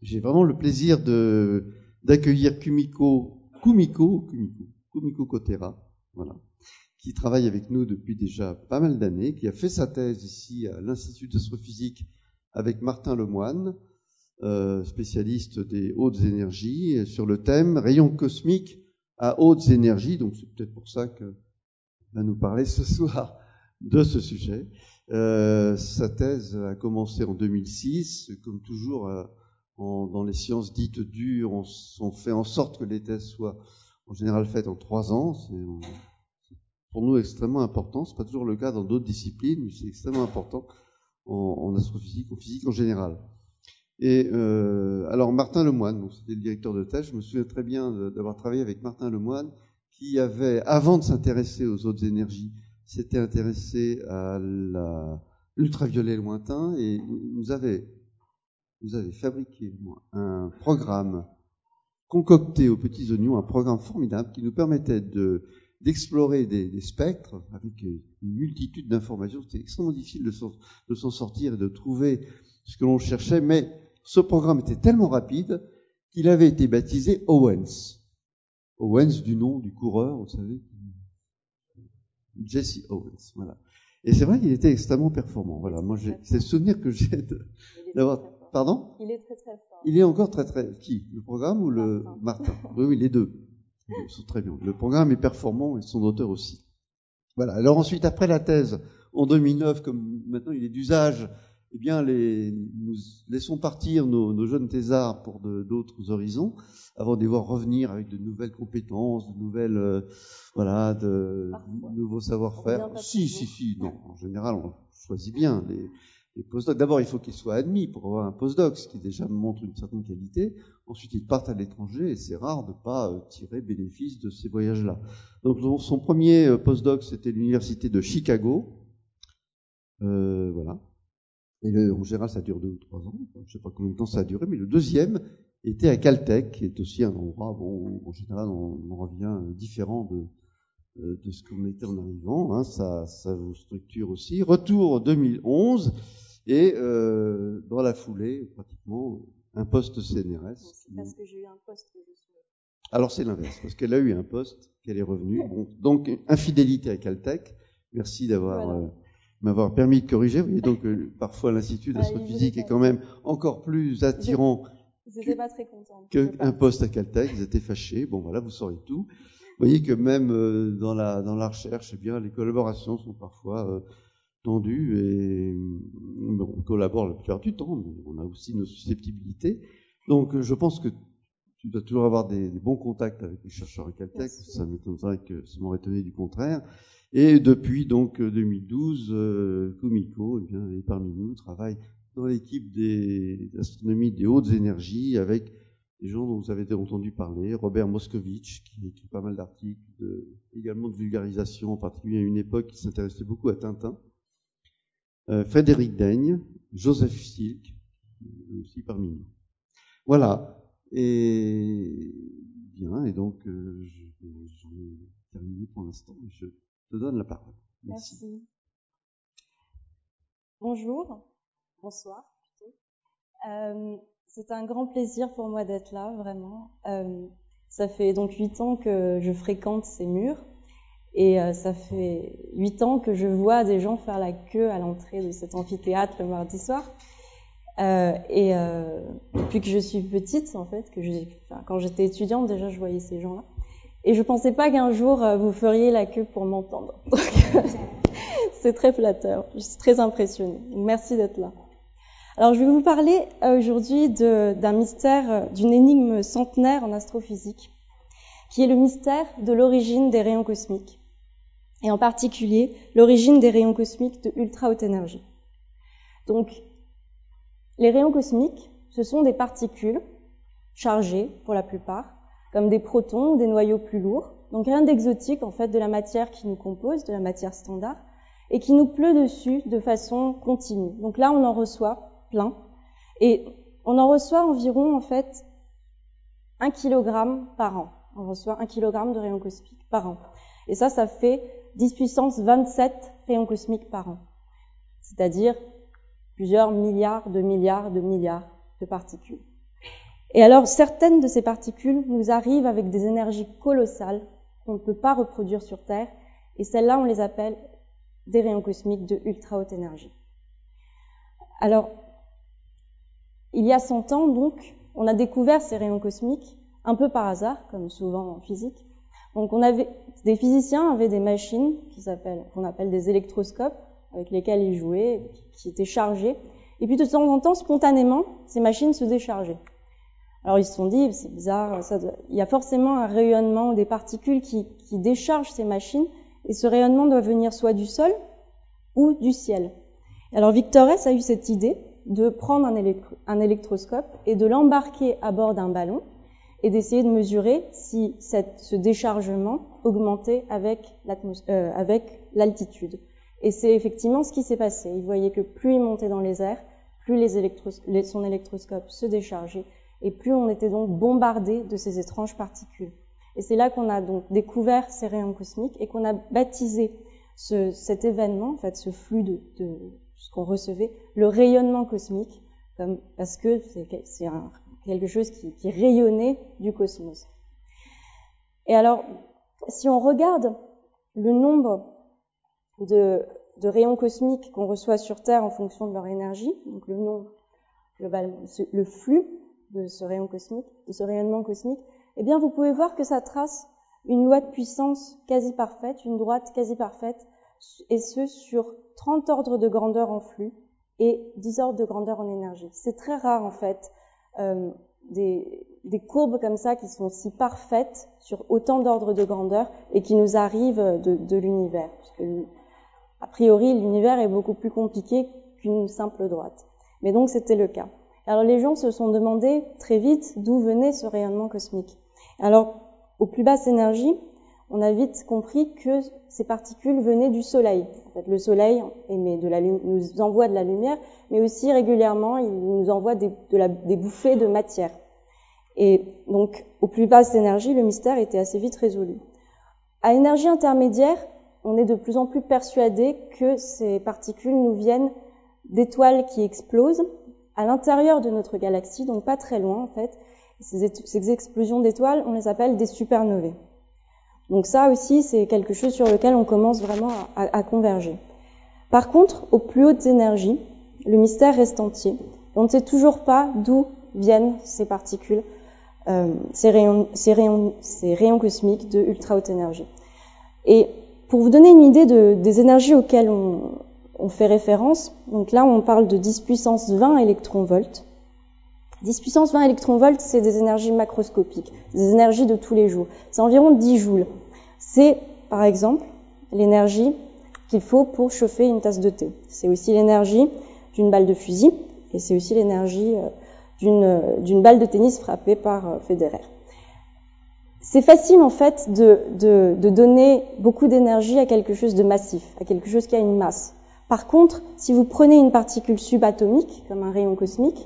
j'ai vraiment le plaisir d'accueillir Kumiko Kotera, voilà, qui travaille avec nous depuis déjà pas mal d'années, qui a fait sa thèse ici à l'Institut d'astrophysique avec Martin Lemoine, spécialiste des hautes énergies, sur le thème rayons cosmiques à hautes énergies. Donc c'est peut-être pour ça qu'elle va nous parler ce soir de ce sujet. Sa thèse a commencé en 2006. Comme toujours, dans les sciences dites dures, on fait en sorte que les thèses soient en général faites en 3 ans. C'est pour nous extrêmement important. C'est pas toujours le cas dans d'autres disciplines, mais c'est extrêmement important en astrophysique, en physique en général. Et alors Martin Lemoine, donc c'était le directeur de thèse. Je me souviens très bien d'avoir travaillé avec Martin Lemoine, qui avait, avant de s'intéresser aux autres énergies, s'était intéressé à l'ultraviolet lointain et nous avait fabriqué un programme concocté aux petits oignons, un programme formidable qui nous permettait d'explorer des spectres avec une multitude d'informations. C'était extrêmement difficile de s'en sortir et de trouver ce que l'on cherchait, mais ce programme était tellement rapide qu'il avait été baptisé Owens. Owens du nom du coureur, vous savez, Jesse Owens, voilà. Et c'est vrai qu'il était extrêmement performant. Voilà, moi c'est le souvenir que j'ai d'avoir. Pardon ? Il est très très fort. Il est encore très très. Qui ? Le programme ou le Martin ? Oui, les deux. Ils sont très bien. Le programme est performant et son auteur aussi. Voilà. Alors ensuite, après la thèse, en 2009, comme maintenant il est d'usage, eh bien, nous laissons partir nos jeunes thésards pour d'autres horizons, avant de les voir revenir avec de nouvelles compétences, de nouvelles, de nouveaux savoir-faire. Si, non. En général, on choisit bien les postdocs. D'abord, il faut qu'ils soient admis pour avoir un postdoc, ce qui déjà montre une certaine qualité. Ensuite, ils partent à l'étranger et c'est rare de pas tirer bénéfice de ces voyages-là. Donc, son premier postdoc, c'était l'université de Chicago. Voilà. Et en général, ça dure 2 ou 3 ans. Je ne sais pas combien de temps ça a duré, mais le deuxième était à Caltech, qui est aussi un endroit, bon, en général, on revient différent de ce qu'on était en arrivant. Hein, ça vous structure aussi. Retour 2011 et dans la foulée, pratiquement, un poste CNRS. C'est parce que j'ai eu un poste que je suis. Alors c'est l'inverse, parce qu'elle a eu un poste, qu'elle est revenue. Bon, donc, infidélité à Caltech. Merci m'avoir permis de corriger. Vous voyez donc parfois l'Institut d'astrophysique est quand même encore plus attirant qu'un poste à Caltech. Ils étaient fâchés. Bon, voilà, vous saurez tout. Vous voyez que même dans la recherche, eh bien, les collaborations sont parfois tendues et on collabore la plupart du temps, mais on a aussi nos susceptibilités. Donc, je pense que tu dois toujours avoir des bons contacts avec les chercheurs à Caltech. Ça m'étonnerait que ça m'aurait étonné du contraire. Et depuis donc 2012, Kumiko, eh bien, est parmi nous, travaille dans l'équipe d'astronomie des hautes énergies avec des gens dont vous avez entendu parler, Robert Moscovitch, qui a écrit pas mal d'articles, également de vulgarisation, en particulier à une époque qui s'intéressait beaucoup à Tintin, Frédéric Daigne, Joseph Silk, aussi parmi nous. Voilà. Et bien, et donc j'en ai terminé pour l'instant. Je te donne la parole. Merci. Bonjour, bonsoir plutôt. C'est un grand plaisir pour moi d'être là, vraiment. Ça fait donc 8 ans que je fréquente ces murs et ça fait 8 ans que je vois des gens faire la queue à l'entrée de cet amphithéâtre le mardi soir. Depuis que je suis petite, en fait, quand j'étais étudiante, déjà, je voyais ces gens-là. Et je pensais pas qu'un jour, vous feriez la queue pour m'entendre. Donc, c'est très flatteur. Je suis très impressionnée. Donc, merci d'être là. Alors, je vais vous parler aujourd'hui d'un mystère, d'une énigme centenaire en astrophysique, qui est le mystère de l'origine des rayons cosmiques. Et en particulier, l'origine des rayons cosmiques de ultra haute énergie. Donc, les rayons cosmiques, ce sont des particules chargées, pour la plupart, comme des protons ou des noyaux plus lourds. Donc rien d'exotique, en fait, de la matière qui nous compose, de la matière standard, et qui nous pleut dessus de façon continue. Donc là, on en reçoit plein. Et on en reçoit environ, en fait, 1 kg par an. On reçoit 1 kg de rayons cosmiques par an. Et ça fait 10 puissance 27 rayons cosmiques par an. C'est-à-dire plusieurs milliards de milliards de milliards de particules. Et alors, certaines de ces particules nous arrivent avec des énergies colossales qu'on ne peut pas reproduire sur Terre, et celles-là, on les appelle des rayons cosmiques de ultra haute énergie. Alors, il y a 100 ans, donc, on a découvert ces rayons cosmiques un peu par hasard, comme souvent en physique. Donc, des physiciens avaient des machines qu'on appelle des électroscopes, avec lesquels ils jouaient, qui étaient chargés. Et puis, de temps en temps, spontanément, ces machines se déchargeaient. Alors, ils se sont dit, c'est bizarre, il y a forcément un rayonnement ou des particules qui déchargent ces machines, et ce rayonnement doit venir soit du sol ou du ciel. Alors, Victor Hess a eu cette idée de prendre un électroscope et de l'embarquer à bord d'un ballon et d'essayer de mesurer si ce déchargement augmentait avec l'altitude. Et c'est effectivement ce qui s'est passé. Il voyait que plus il montait dans les airs, plus son électroscope se déchargeait, et plus on était donc bombardé de ces étranges particules. Et c'est là qu'on a donc découvert ces rayons cosmiques et qu'on a baptisé cet événement, en fait, ce flux de ce qu'on recevait, le rayonnement cosmique, parce que c'est quelque chose qui rayonnait du cosmos. Et alors, si on regarde le nombre de rayons cosmiques qu'on reçoit sur Terre en fonction de leur énergie, donc le nombre globalement, le flux de ce rayonnement cosmique, eh bien, vous pouvez voir que ça trace une loi de puissance quasi parfaite, une droite quasi parfaite, et ce sur 30 ordres de grandeur en flux et 10 ordres de grandeur en énergie. C'est très rare, en fait, des courbes comme ça qui sont si parfaites sur autant d'ordres de grandeur et qui nous arrivent de l'univers. Parce que, a priori, l'univers est beaucoup plus compliqué qu'une simple droite. Mais donc, c'était le cas. Alors, les gens se sont demandé très vite d'où venait ce rayonnement cosmique. Alors, aux plus basses énergies, on a vite compris que ces particules venaient du Soleil. En fait, le Soleil nous envoie de la lumière, mais aussi régulièrement, il nous envoie des bouffées de matière. Et donc, aux plus basses énergies, le mystère était assez vite résolu. À énergie intermédiaire, on est de plus en plus persuadé que ces particules nous viennent d'étoiles qui explosent à l'intérieur de notre galaxie, donc pas très loin en fait. Ces explosions d'étoiles, on les appelle des supernovae. Donc ça aussi, c'est quelque chose sur lequel on commence vraiment à converger. Par contre, aux plus hautes énergies, le mystère reste entier. On ne sait toujours pas d'où viennent ces particules, ces rayons cosmiques de ultra haute énergie. Et pour vous donner une idée des énergies auxquelles on fait référence, donc là on parle de 10 puissance 20 électronvolts. 10 puissance 20 électronvolts, c'est des énergies macroscopiques, des énergies de tous les jours. C'est environ 10 joules. C'est, par exemple, l'énergie qu'il faut pour chauffer une tasse de thé. C'est aussi l'énergie d'une balle de fusil, et c'est aussi l'énergie d'une balle de tennis frappée par Federer. C'est facile, en fait, de donner beaucoup d'énergie à quelque chose de massif, à quelque chose qui a une masse. Par contre, si vous prenez une particule subatomique, comme un rayon cosmique,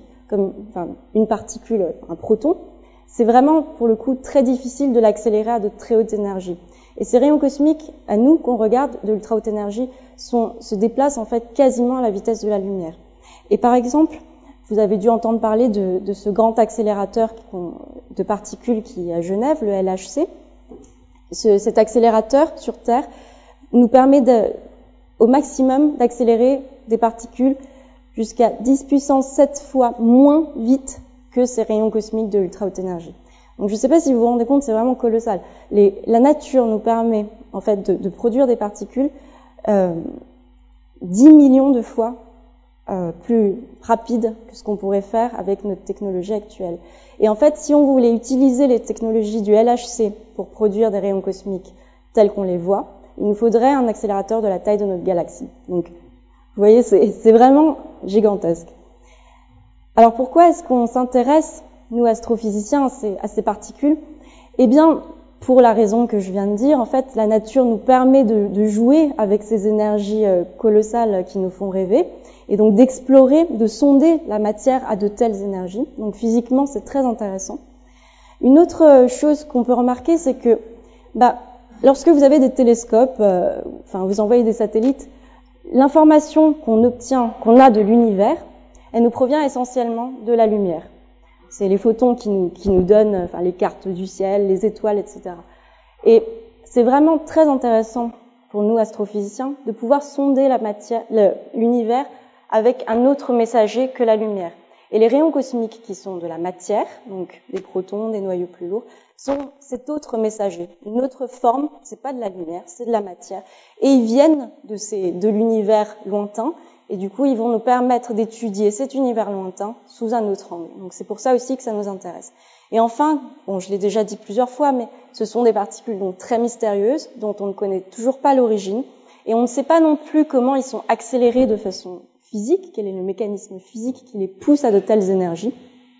une particule, un proton, c'est vraiment, pour le coup, très difficile de l'accélérer à de très hautes énergies. Et ces rayons cosmiques, à nous, qu'on regarde, de ultra haute énergie, se déplacent, en fait, quasiment à la vitesse de la lumière. Et par exemple, vous avez dû entendre parler de ce grand accélérateur de particules qui est à Genève, le LHC. Cet accélérateur, sur Terre, nous permet au maximum d'accélérer des particules jusqu'à 10 puissance 7 fois moins vite que ces rayons cosmiques de ultra haute énergie. Donc je ne sais pas si vous vous rendez compte, c'est vraiment colossal. La nature nous permet en fait de produire des particules 10 millions de fois plus rapides que ce qu'on pourrait faire avec notre technologie actuelle. Et en fait, si on voulait utiliser les technologies du LHC pour produire des rayons cosmiques tels qu'on les voit, il nous faudrait un accélérateur de la taille de notre galaxie. Donc, vous voyez, c'est vraiment gigantesque. Alors, pourquoi est-ce qu'on s'intéresse, nous astrophysiciens, à ces particules? Eh bien, pour la raison que je viens de dire, en fait, la nature nous permet de jouer avec ces énergies colossales qui nous font rêver, et donc d'explorer, de sonder la matière à de telles énergies. Donc, physiquement, c'est très intéressant. Une autre chose qu'on peut remarquer, c'est que, lorsque vous avez des télescopes, vous envoyez des satellites, l'information qu'on a de l'univers, elle nous provient essentiellement de la lumière. c'est les photons qui nous donnent, enfin, les cartes du ciel, les étoiles, etc. Et c'est vraiment très intéressant pour nous astrophysiciens de pouvoir sonder la matière, l'univers avec un autre messager que la lumière. Et les rayons cosmiques qui sont de la matière, donc des protons, des noyaux plus lourds, sont cet autre messager, une autre forme, c'est pas de la lumière, c'est de la matière. Et ils viennent de l'univers lointain, et du coup, ils vont nous permettre d'étudier cet univers lointain sous un autre angle. Donc c'est pour ça aussi que ça nous intéresse. Et enfin, bon, je l'ai déjà dit plusieurs fois, mais ce sont des particules donc très mystérieuses, dont on ne connaît toujours pas l'origine, et on ne sait pas non plus comment ils sont accélérés de façon physique, quel est le mécanisme physique qui les pousse à de telles énergies.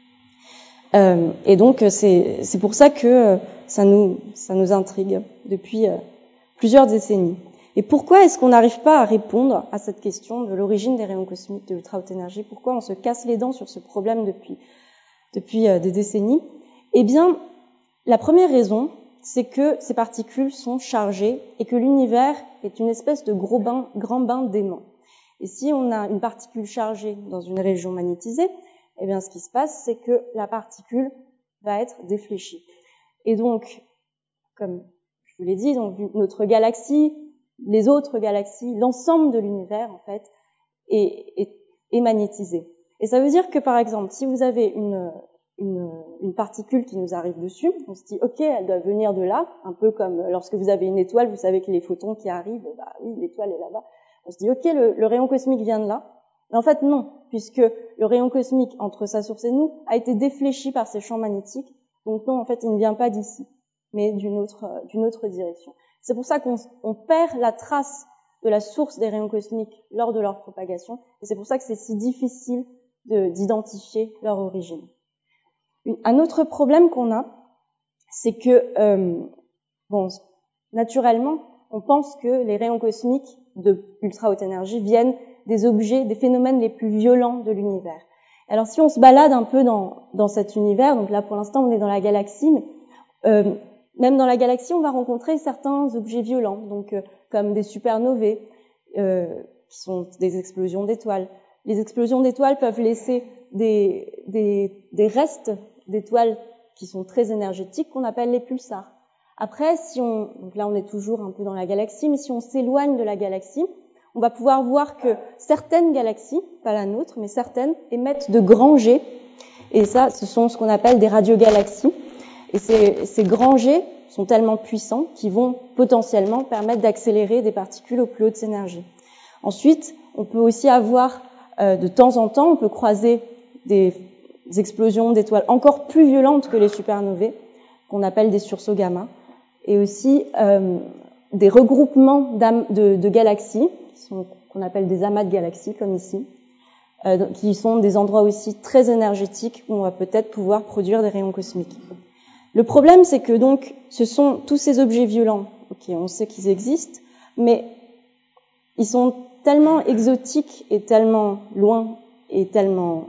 Et donc c'est pour ça que ça nous intrigue depuis plusieurs décennies. Et pourquoi est-ce qu'on n'arrive pas à répondre à cette question de l'origine des rayons cosmiques de l'ultra haute énergie? Pourquoi on se casse les dents sur ce problème depuis des décennies? Eh bien, la première raison, c'est que ces particules sont chargées et que l'univers est une espèce de grand bain d'aimant. Et si on a une particule chargée dans une région magnétisée, eh bien, ce qui se passe, c'est que la particule va être défléchie. Et donc, comme je vous l'ai dit, donc notre galaxie, les autres galaxies, l'ensemble de l'univers, en fait, est magnétisé. Et ça veut dire que, par exemple, si vous avez une particule qui nous arrive dessus, on se dit, ok, elle doit venir de là, un peu comme lorsque vous avez une étoile, vous savez que les photons qui arrivent, bah oui, l'étoile est là-bas. On se dit, ok, le rayon cosmique vient de là. Mais en fait, non, puisque le rayon cosmique, entre sa source et nous, a été défléchi par ces champs magnétiques. Donc non, en fait, il ne vient pas d'ici, mais d'une autre direction. C'est pour ça qu'on perd la trace de la source des rayons cosmiques lors de leur propagation, et c'est pour ça que c'est si difficile d'identifier leur origine. Un autre problème qu'on a, c'est que, naturellement, on pense que les rayons cosmiques de ultra haute énergie viennent des objets, des phénomènes les plus violents de l'univers. Alors si on se balade un peu dans cet univers, donc là pour l'instant on est dans la galaxie, mais même dans la galaxie on va rencontrer certains objets violents, donc comme des supernovae, qui sont des explosions d'étoiles. Les explosions d'étoiles peuvent laisser des restes d'étoiles qui sont très énergétiques qu'on appelle les pulsars. Après, donc là on est toujours un peu dans la galaxie, mais si on s'éloigne de la galaxie, on va pouvoir voir que certaines galaxies, pas la nôtre, mais certaines, émettent de grands jets. Et ça, ce sont ce qu'on appelle des radiogalaxies. Et ces grands jets sont tellement puissants qu'ils vont potentiellement permettre d'accélérer des particules aux plus hautes énergies. Ensuite, on peut aussi avoir, de temps en temps, on peut croiser des explosions d'étoiles encore plus violentes que les supernovae, qu'on appelle des sursauts gamma, et aussi des regroupements de galaxies, qu'on appelle des amas de galaxies, comme ici, qui sont des endroits aussi très énergétiques où on va peut-être pouvoir produire des rayons cosmiques. Le problème, c'est que donc, ce sont tous ces objets violents, ok, on sait qu'ils existent, mais ils sont tellement exotiques et tellement loin et tellement,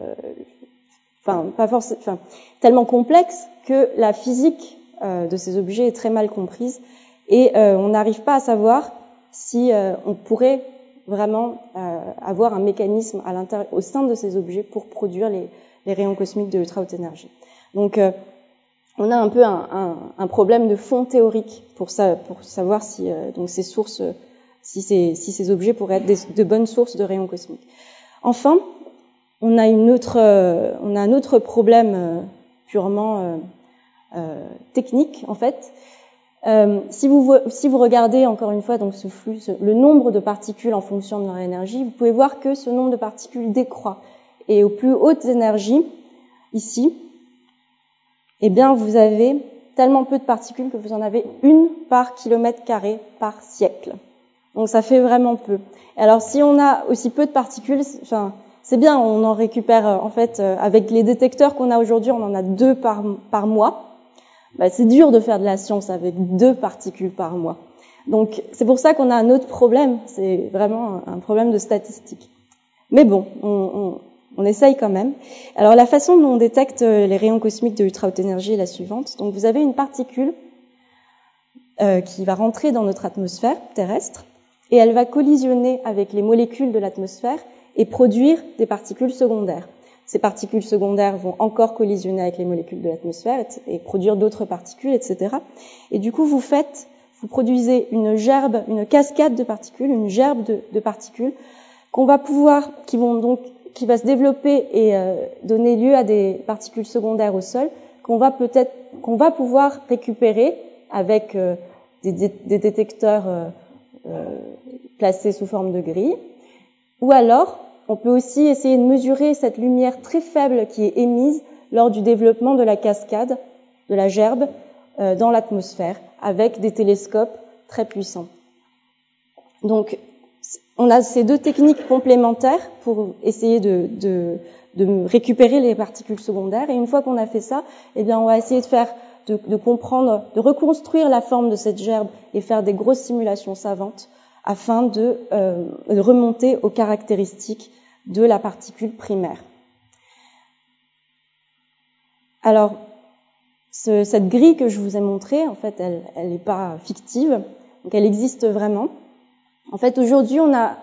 tellement complexes que la physique de ces objets est très mal comprise et on n'arrive pas à savoir si on pourrait vraiment avoir un mécanisme à l'intérieur, au sein de ces objets pour produire les rayons cosmiques de ultra haute énergie. Donc on a un peu un problème de fond théorique pour savoir si donc ces sources, si ces objets pourraient être de bonnes sources de rayons cosmiques. Enfin, on a un autre problème purement technique en fait. Si vous regardez encore une fois donc ce flux, le nombre de particules en fonction de leur énergie, vous pouvez voir que ce nombre de particules décroît. Et aux plus hautes énergies, ici, eh bien vous avez tellement peu de particules que vous en avez 1 par kilomètre carré par siècle. Donc ça fait vraiment peu. Alors si on a aussi peu de particules, c'est bien, on en récupère en fait avec les détecteurs qu'on a aujourd'hui, on en a 2 par mois. Bah, c'est dur de faire de la science avec 2 particules par mois. Donc c'est pour ça qu'on a un autre problème, c'est vraiment un problème de statistique. Mais bon, on essaye quand même. Alors la façon dont on détecte les rayons cosmiques de ultra haute énergie est la suivante. Donc vous avez une particule qui va rentrer dans notre atmosphère terrestre et elle va collisionner avec les molécules de l'atmosphère et produire des particules secondaires. ces particules secondaires vont encore collisionner avec les molécules de l'atmosphère et produire d'autres particules, etc. Et du coup, vous produisez une gerbe, une cascade de particules, une gerbe de particules qui va se développer et donner lieu à des particules secondaires au sol qu'on va pouvoir récupérer avec des détecteurs placés sous forme de grilles. Ou alors, on peut aussi essayer de mesurer cette lumière très faible qui est émise lors du développement de la cascade, de la gerbe, dans l'atmosphère, avec des télescopes très puissants. Donc, on a ces deux techniques complémentaires pour essayer de récupérer les particules secondaires. Et une fois qu'on a fait ça, eh bien, on va essayer de comprendre, de reconstruire la forme de cette gerbe et faire des grosses simulations savantes afin de remonter aux caractéristiques de la particule primaire. Alors, cette grille que je vous ai montrée, en fait, elle n'est pas fictive, donc elle existe vraiment. En fait, aujourd'hui, on a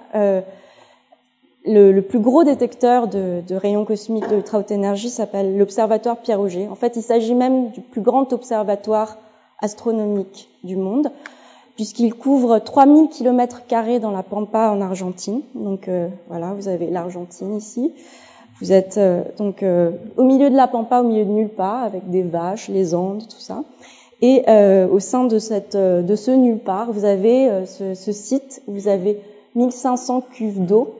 le plus gros détecteur de rayons cosmiques de ultra haute énergie s'appelle l'observatoire Pierre-Auger. En fait, il s'agit même du plus grand observatoire astronomique du monde, puisqu'il couvre 3000 km² dans la Pampa en Argentine. Donc voilà, vous avez l'Argentine ici. Vous êtes au milieu de la Pampa, au milieu de nulle part, avec des vaches, les Andes, tout ça. Et au sein de ce nulle part, vous avez ce site où vous avez 1500 cuves d'eau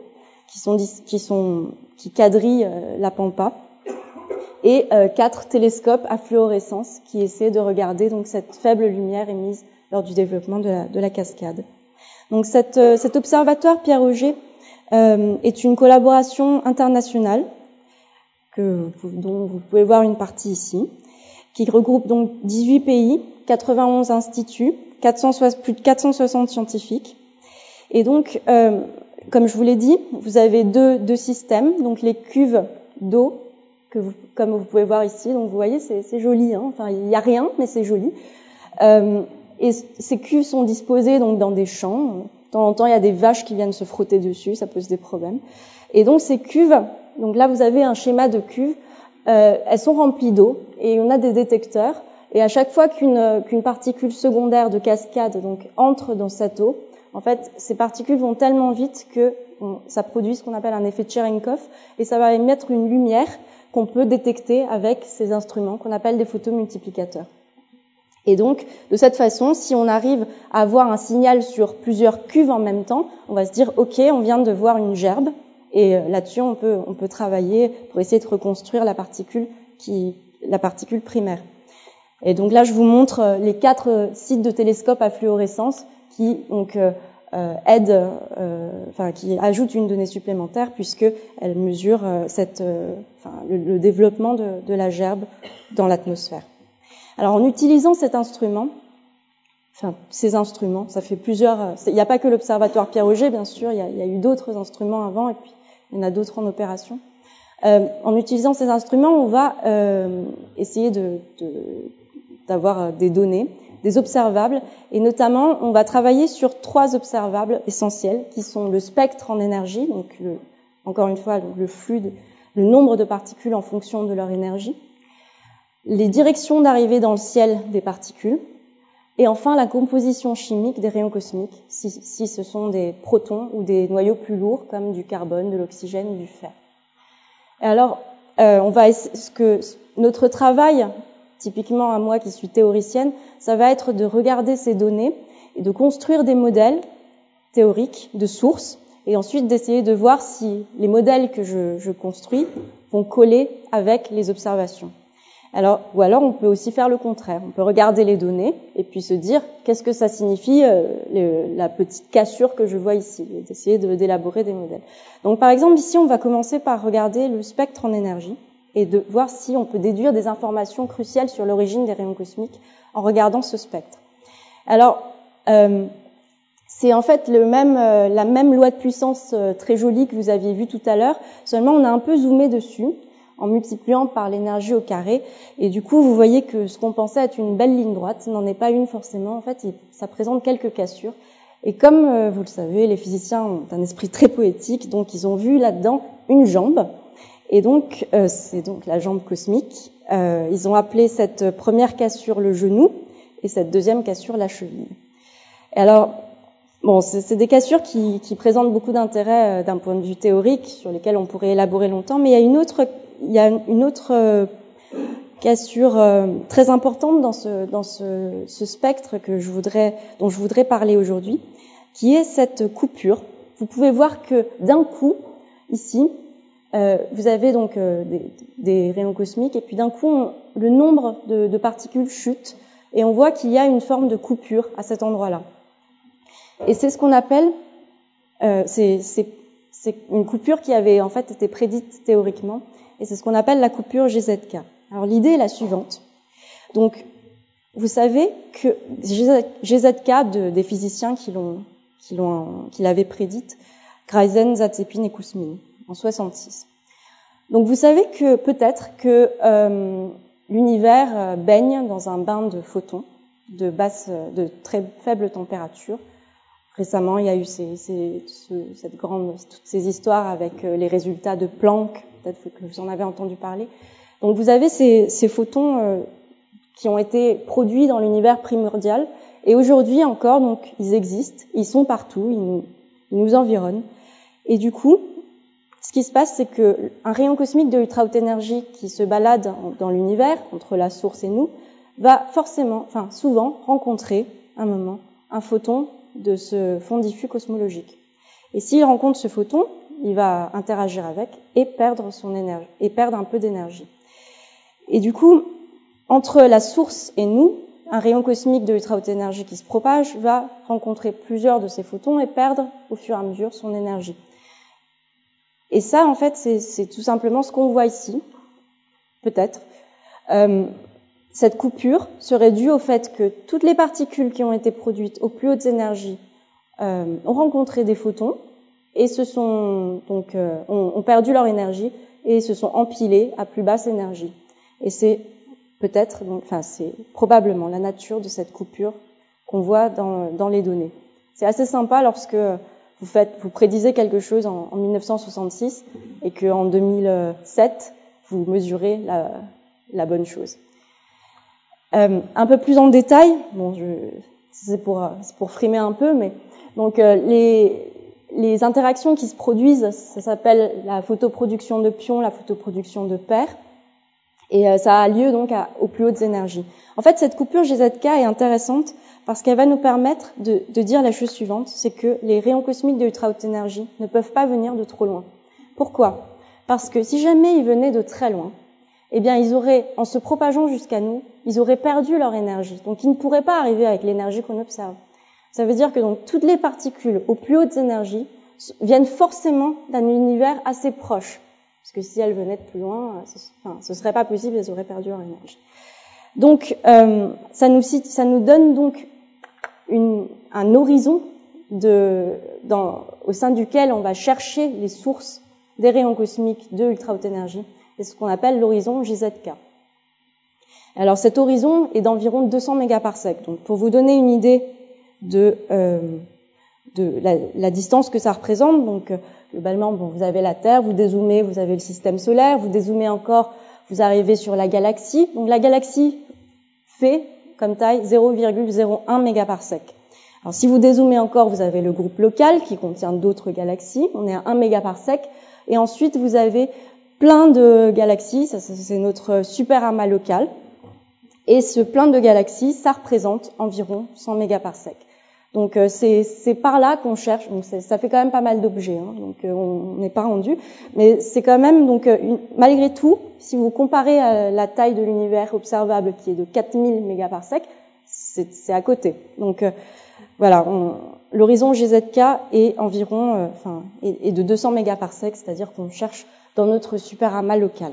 qui quadrillent la Pampa, et 4 télescopes à fluorescence qui essaient de regarder donc cette faible lumière émise lors du développement de la cascade. Donc cet observatoire Pierre-Auger est une collaboration internationale dont vous pouvez voir une partie ici, qui regroupe donc 18 pays, 91 instituts, plus de 460 scientifiques. Et donc, comme je vous l'ai dit, vous avez deux systèmes, donc les cuves d'eau, comme vous pouvez voir ici. Donc vous voyez, c'est joli, hein. Enfin, il n'y a rien, mais c'est joli. Et ces cuves sont disposées donc dans des champs. De temps en temps, il y a des vaches qui viennent se frotter dessus, ça pose des problèmes. Et donc ces cuves, donc là vous avez un schéma de cuves, elles sont remplies d'eau et on a des détecteurs. Et à chaque fois qu'une particule secondaire de cascade donc entre dans cette eau, en fait, ces particules vont tellement vite que ça produit ce qu'on appelle un effet Cherenkov, et ça va émettre une lumière qu'on peut détecter avec ces instruments qu'on appelle des photomultiplicateurs. Et donc, de cette façon, si on arrive à avoir un signal sur plusieurs cuves en même temps, on va se dire, OK, on vient de voir une gerbe, et là-dessus, on peut travailler pour essayer de reconstruire la particule primaire. Et donc là, je vous montre les 4 sites de télescopes à fluorescence qui donc qui ajoutent une donnée supplémentaire puisque elle mesure le développement de la gerbe dans l'atmosphère. Alors en utilisant ces instruments, ça fait plusieurs. Il n'y a pas que l'observatoire Pierre-Auger, bien sûr. Il y a eu d'autres instruments avant, et puis il y en a d'autres en opération. En utilisant ces instruments, on va essayer d'avoir des données, des observables, et notamment, on va travailler sur 3 observables essentiels, qui sont le spectre en énergie, donc encore une fois, le flux, le nombre de particules en fonction de leur énergie, les directions d'arrivée dans le ciel des particules, et enfin la composition chimique des rayons cosmiques, si ce sont des protons ou des noyaux plus lourds, comme du carbone, de l'oxygène ou du fer. Et alors, notre travail, typiquement à moi qui suis théoricienne, ça va être de regarder ces données et de construire des modèles théoriques de sources et ensuite d'essayer de voir si les modèles que je construis vont coller avec les observations. Ou alors on peut aussi faire le contraire. On peut regarder les données et puis se dire qu'est-ce que ça signifie la petite cassure que je vois ici, et d'essayer d'élaborer des modèles. Donc par exemple ici on va commencer par regarder le spectre en énergie et de voir si on peut déduire des informations cruciales sur l'origine des rayons cosmiques en regardant ce spectre. Alors, c'est en fait la même loi de puissance très jolie que vous aviez vue tout à l'heure, seulement on a un peu zoomé dessus en multipliant par l'énergie au carré, et du coup vous voyez que ce qu'on pensait être une belle ligne droite n'en est pas une forcément, en fait ça présente quelques cassures. Et comme vous le savez, les physiciens ont un esprit très poétique, donc ils ont vu là-dedans une jambe. Et donc, c'est donc la jambe cosmique. Ils ont appelé cette première cassure le genou et cette deuxième cassure la cheville. Et alors, bon, c'est des cassures qui présentent beaucoup d'intérêt d'un point de vue théorique, sur lesquelles on pourrait élaborer longtemps, mais il y a une autre cassure très importante dans ce spectre dont je voudrais parler aujourd'hui, qui est cette coupure. Vous pouvez voir que d'un coup, ici, vous avez donc des rayons cosmiques, et puis d'un coup, le nombre de particules chute, et on voit qu'il y a une forme de coupure à cet endroit-là. Et c'est ce qu'on appelle, c'est une coupure qui avait en fait été prédite théoriquement, et c'est ce qu'on appelle la coupure GZK. Alors l'idée est la suivante. Donc, vous savez que GZK des physiciens qui l'avaient prédite, Greisen, Zatsepin et Kouzmine, en 66. Donc vous savez que peut-être que l'univers baigne dans un bain de photons de très faible température. Récemment, il y a eu toutes ces histoires avec les résultats de Planck, peut-être que vous en avez entendu parler. Donc vous avez ces photons qui ont été produits dans l'univers primordial, et aujourd'hui encore, donc ils existent, ils sont partout, ils nous environnent. Et du coup, ce qui se passe, c'est que un rayon cosmique de ultra-haute énergie qui se balade dans l'univers, entre la source et nous, va souvent rencontrer un photon de ce fond diffus cosmologique. Et s'il rencontre ce photon, il va interagir avec et perdre son énergie, et perdre un peu d'énergie. Et du coup, entre la source et nous, un rayon cosmique de ultra-haute énergie qui se propage va rencontrer plusieurs de ces photons et perdre au fur et à mesure son énergie. Et ça, en fait, c'est tout simplement ce qu'on voit ici, peut-être. Cette coupure serait due au fait que toutes les particules qui ont été produites aux plus hautes énergies ont rencontré des photons et ont perdu leur énergie et se sont empilées à plus basse énergie. Et c'est c'est probablement la nature de cette coupure qu'on voit dans les données. C'est assez sympa lorsque vous prédisez quelque chose en 1966 et qu'en 2007, vous mesurez la bonne chose. Un peu plus en détail, c'est pour frimer un peu, mais donc les interactions qui se produisent, ça s'appelle la photoproduction de pions, la photoproduction de paires, et ça a lieu donc aux plus hautes énergies. En fait, cette coupure GZK est intéressante parce qu'elle va nous permettre de dire la chose suivante, c'est que les rayons cosmiques de ultra haute énergie ne peuvent pas venir de trop loin. Pourquoi ? Parce que si jamais ils venaient de très loin, eh bien ils auraient, en se propageant jusqu'à nous, ils auraient perdu leur énergie. Donc ils ne pourraient pas arriver avec l'énergie qu'on observe. Ça veut dire que donc toutes les particules aux plus hautes énergies viennent forcément d'un univers assez proche. Parce que si elles venaient de plus loin, ce serait pas possible, elles auraient perdu leur énergie. Donc ça nous donne donc un horizon au sein duquel on va chercher les sources des rayons cosmiques de ultra haute énergie. C'est ce qu'on appelle l'horizon GZK. Alors cet horizon est d'environ 200 mégaparsecs. Donc pour vous donner une idée de la distance que ça représente, donc globalement, vous avez la Terre, vous dézoomez, vous avez le système solaire, vous dézoomez encore, vous arrivez sur la galaxie. Donc la galaxie fait comme taille 0,01 mégaparsec. Alors si vous dézoomez encore, vous avez le groupe local qui contient d'autres galaxies, on est à 1 mégaparsec, et ensuite vous avez plein de galaxies, ça c'est notre super amas local, et ce plein de galaxies, ça représente environ 100 mégaparsecs. Donc c'est par là qu'on cherche, donc ça fait quand même pas mal d'objets, donc on n'est pas rendu, mais c'est quand même, donc malgré tout, si vous comparez à la taille de l'univers observable qui est de 4000 mégaparsecs, c'est à côté. Donc voilà, l'horizon GZK est environ, est de 200 mégaparsecs, c'est-à-dire qu'on cherche dans notre super amas local.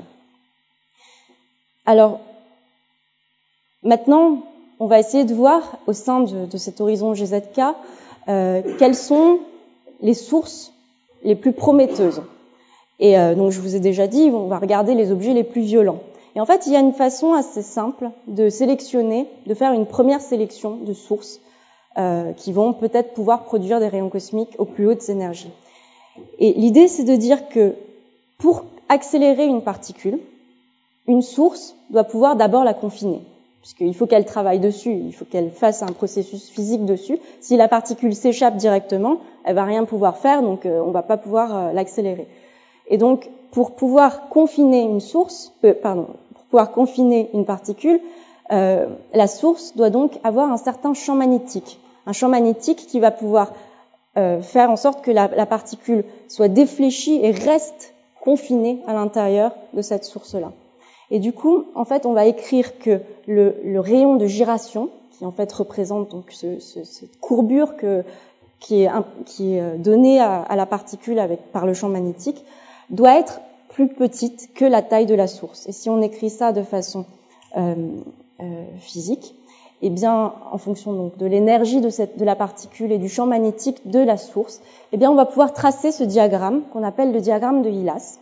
Alors maintenant, on va essayer de voir au sein de cet horizon GZK quelles sont les sources les plus prometteuses. Et donc je vous ai déjà dit, on va regarder les objets les plus violents. Et en fait, il y a une façon assez simple de faire une première sélection de sources qui vont peut-être pouvoir produire des rayons cosmiques aux plus hautes énergies. Et l'idée, c'est de dire que pour accélérer une particule, une source doit pouvoir d'abord la confiner, puisqu'il faut qu'elle travaille dessus, il faut qu'elle fasse un processus physique dessus. Si la particule s'échappe directement, elle va rien pouvoir faire, donc on va pas pouvoir l'accélérer. Et donc, pour pouvoir confiner une source, pour pouvoir confiner une particule, la source doit donc avoir un certain champ magnétique qui va pouvoir faire en sorte que la particule soit défléchie et reste confinée à l'intérieur de cette source-là. Et du coup, en fait, on va écrire que le rayon de gyration, qui en fait représente donc cette courbure qui est donnée à la particule par le champ magnétique, doit être plus petite que la taille de la source. Et si on écrit ça de façon physique, eh bien, en fonction donc de l'énergie de la particule et du champ magnétique de la source, eh bien, on va pouvoir tracer ce diagramme qu'on appelle le diagramme de Hillas,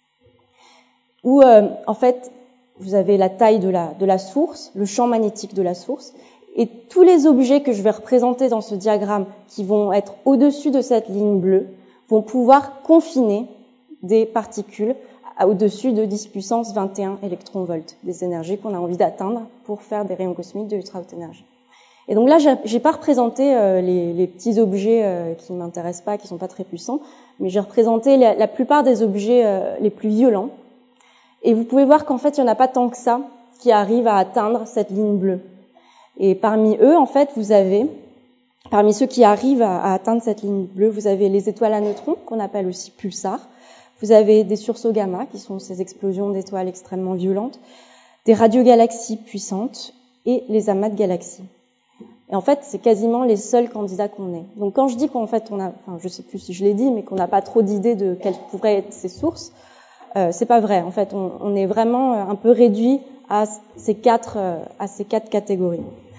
où en fait, vous avez la taille de la source, le champ magnétique de la source, et tous les objets que je vais représenter dans ce diagramme qui vont être au-dessus de cette ligne bleue vont pouvoir confiner des particules au-dessus de 10 puissance 21 électronvolts, des énergies qu'on a envie d'atteindre pour faire des rayons cosmiques de ultra haute énergie. Et donc là, j'ai pas représenté les petits objets qui m'intéressent pas, qui sont pas très puissants, mais j'ai représenté la plupart des objets les plus violents. Et vous pouvez voir qu'en fait, il y en a pas tant que ça qui arrivent à atteindre cette ligne bleue. Et parmi eux, en fait, parmi ceux qui arrivent à atteindre cette ligne bleue, vous avez les étoiles à neutrons, qu'on appelle aussi pulsars. Vous avez des sursauts gamma, qui sont ces explosions d'étoiles extrêmement violentes, des radiogalaxies puissantes et les amas de galaxies. Et en fait, c'est quasiment les seuls candidats qu'on ait. Donc quand je dis qu'en fait, je sais plus si je l'ai dit, mais qu'on n'a pas trop d'idées de quelles pourraient être ces sources, c'est pas vrai. En fait, on est vraiment un peu réduit à ces quatre catégories.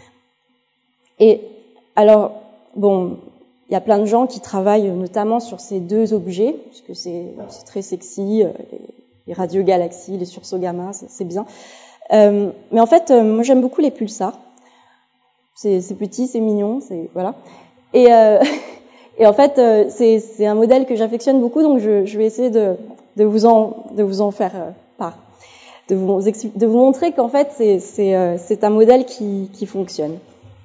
Et alors, bon, il y a plein de gens qui travaillent notamment sur ces deux objets, puisque c'est très sexy, les radiogalaxies, les sursauts gamma, c'est bien. Mais en fait, moi j'aime beaucoup les pulsars. C'est petit, c'est mignon, voilà. Et en fait, c'est un modèle que j'affectionne beaucoup, donc je vais essayer de vous en faire part, de vous montrer qu'en fait c'est un modèle qui fonctionne.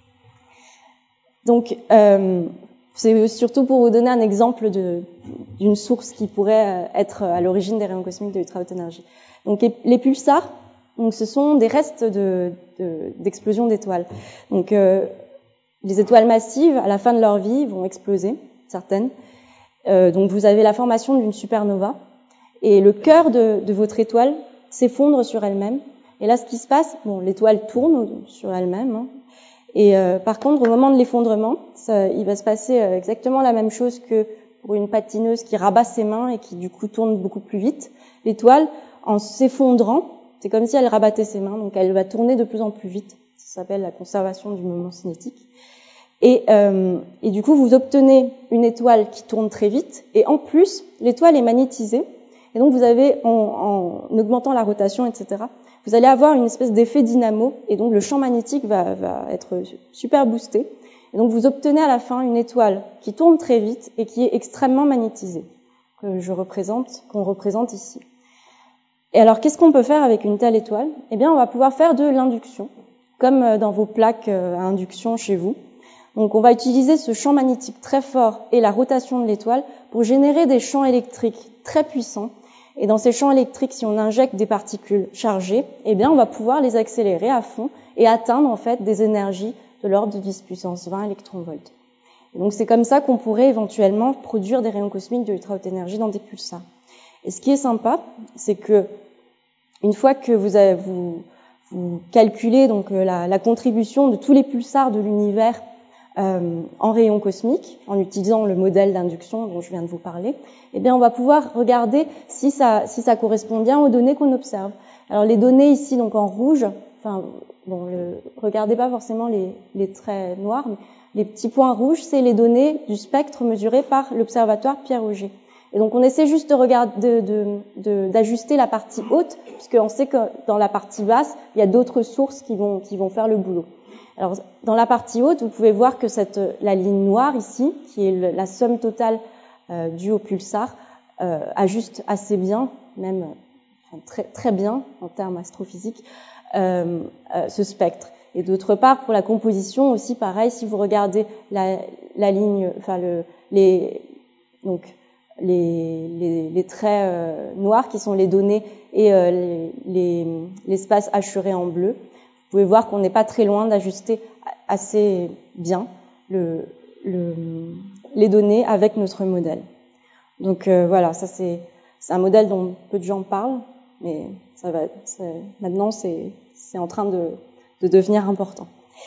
Donc c'est surtout pour vous donner un exemple d'une source qui pourrait être à l'origine des rayons cosmiques de ultra haute énergie. Donc les pulsars, donc ce sont des restes d'explosion d'étoiles. Donc les étoiles massives, à la fin de leur vie, vont exploser, certaines. Donc vous avez la formation d'une supernova, et le cœur de votre étoile s'effondre sur elle-même. Et là, ce qui se passe, l'étoile tourne sur elle-même, hein. Et par contre, au moment de l'effondrement, il va se passer exactement la même chose que pour une patineuse qui rabat ses mains et qui du coup tourne beaucoup plus vite. L'étoile, en s'effondrant, c'est comme si elle rabattait ses mains, donc elle va tourner de plus en plus vite. Ça s'appelle la conservation du moment cinétique. Et du coup, vous obtenez une étoile qui tourne très vite, et en plus, l'étoile est magnétisée. Et donc, vous avez, en augmentant la rotation, etc., vous allez avoir une espèce d'effet dynamo, et donc le champ magnétique va être super boosté. Et donc, vous obtenez à la fin une étoile qui tourne très vite et qui est extrêmement magnétisée, qu'on représente ici. Et alors, qu'est-ce qu'on peut faire avec une telle étoile? Eh bien, on va pouvoir faire de l'induction, comme dans vos plaques à induction chez vous. Donc, on va utiliser ce champ magnétique très fort et la rotation de l'étoile pour générer des champs électriques très puissants. Et dans ces champs électriques, si on injecte des particules chargées, eh bien, on va pouvoir les accélérer à fond et atteindre, en fait, des énergies de l'ordre de 10 puissance 20 électronvolts. Et donc, c'est comme ça qu'on pourrait éventuellement produire des rayons cosmiques de ultra haute énergie dans des pulsars. Et ce qui est sympa, c'est que, une fois que vous calculez donc la contribution de tous les pulsars de l'univers en rayons cosmiques, en utilisant le modèle d'induction dont je viens de vous parler, eh bien, on va pouvoir regarder si ça correspond bien aux données qu'on observe. Alors, les données ici, donc en rouge, regardez pas forcément les traits noirs, mais les petits points rouges, c'est les données du spectre mesuré par l'observatoire Pierre-Auger. Et donc, on essaie juste d'ajuster la partie haute, puisqu'on sait que dans la partie basse, il y a d'autres sources qui vont faire le boulot. Alors, dans la partie haute, vous pouvez voir que la ligne noire ici, qui est la somme totale due au pulsar, ajuste assez bien, même très, très bien en termes astrophysiques, ce spectre. Et d'autre part, pour la composition aussi, pareil, si vous regardez la ligne, enfin les traits noirs qui sont les données et l'espace hachuré en bleu, vous pouvez voir qu'on n'est pas très loin d'ajuster assez bien les données avec notre modèle. Donc voilà, ça c'est un modèle dont peu de gens parlent, mais maintenant c'est en train de devenir important.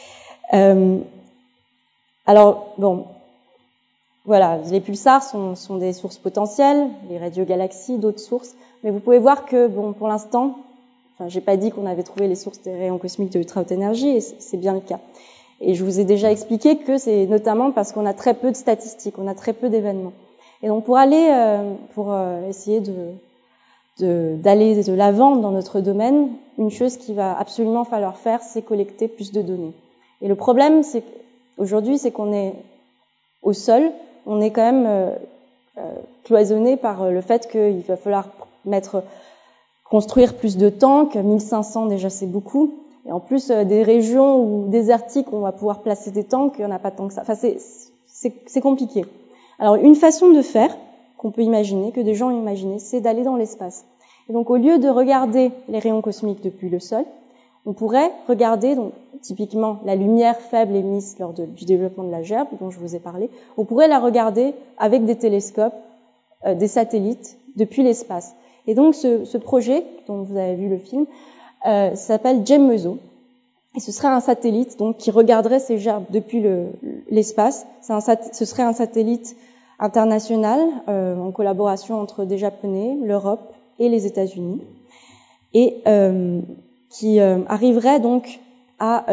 Alors bon, voilà, les pulsars sont des sources potentielles, les radiogalaxies, d'autres sources, mais vous pouvez voir que bon, pour l'instant, j'ai pas dit qu'on avait trouvé les sources des rayons cosmiques de ultra haute énergie, et c'est bien le cas. Et je vous ai déjà expliqué que c'est notamment parce qu'on a très peu de statistiques, on a très peu d'événements. Et donc pour essayer d'aller de l'avant dans notre domaine, une chose qu'il va absolument falloir faire, c'est collecter plus de données. Et le problème, aujourd'hui, c'est qu'on est au sol, on est quand même cloisonné par le fait qu'il va falloir construire plus de tanks, 1500 déjà c'est beaucoup, et en plus des régions où désertiques où on va pouvoir placer des tanks, il n'y en a pas tant que ça. Enfin, c'est compliqué. Alors une façon de faire qu'on peut imaginer, que des gens ont imaginé, c'est d'aller dans l'espace. Et donc au lieu de regarder les rayons cosmiques depuis le sol, on pourrait regarder donc typiquement la lumière faible émise lors du développement de la gerbe dont je vous ai parlé, on pourrait la regarder avec des télescopes, des satellites depuis l'espace. Et donc ce projet dont vous avez vu le film s'appelle GEMMESO. Et ce serait un satellite donc qui regarderait ces gerbes depuis l'espace. Ce serait un satellite international en collaboration entre des Japonais, l'Europe et les États-Unis, et qui arriverait donc à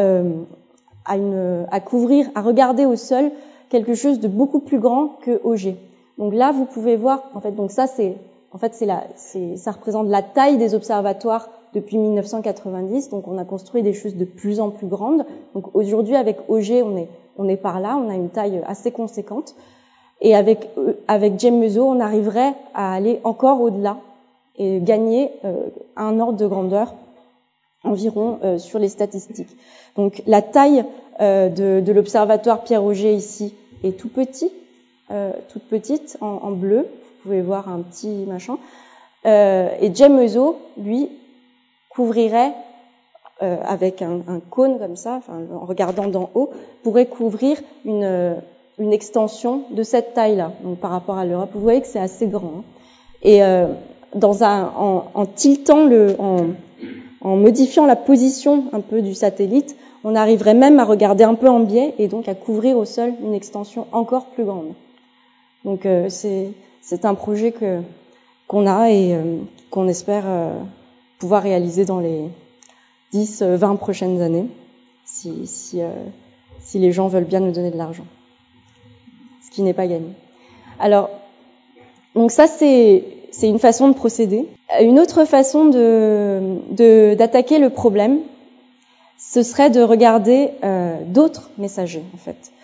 regarder au sol quelque chose de beaucoup plus grand que Auger. Donc là, vous pouvez voir, en fait, donc ça ça représente la taille des observatoires depuis 1990. Donc on a construit des choses de plus en plus grandes. Donc aujourd'hui, avec Auger, on est par là, on a une taille assez conséquente. Et avec GEMMESO, on arriverait à aller encore au-delà et gagner un ordre de grandeur environ sur les statistiques. Donc la taille de l'observatoire Pierre-Auger ici est toute petite en bleu. Vous pouvez voir un petit machin. Et GEMMESO, lui, couvrirait avec un cône comme ça, en regardant d'en haut, pourrait couvrir une extension de cette taille-là. Donc par rapport à l'Europe, vous voyez que c'est assez grand. Hein. Et en tiltant en modifiant la position un peu du satellite, on arriverait même à regarder un peu en biais et donc à couvrir au sol une extension encore plus grande. Donc c'est un projet qu'on a et qu'on espère pouvoir réaliser dans les 10-20 prochaines années, si les gens veulent bien nous donner de l'argent, ce qui n'est pas gagné. Alors, donc ça c'est une façon de procéder. Une autre façon d'attaquer le problème, ce serait de regarder d'autres messagers, en fait.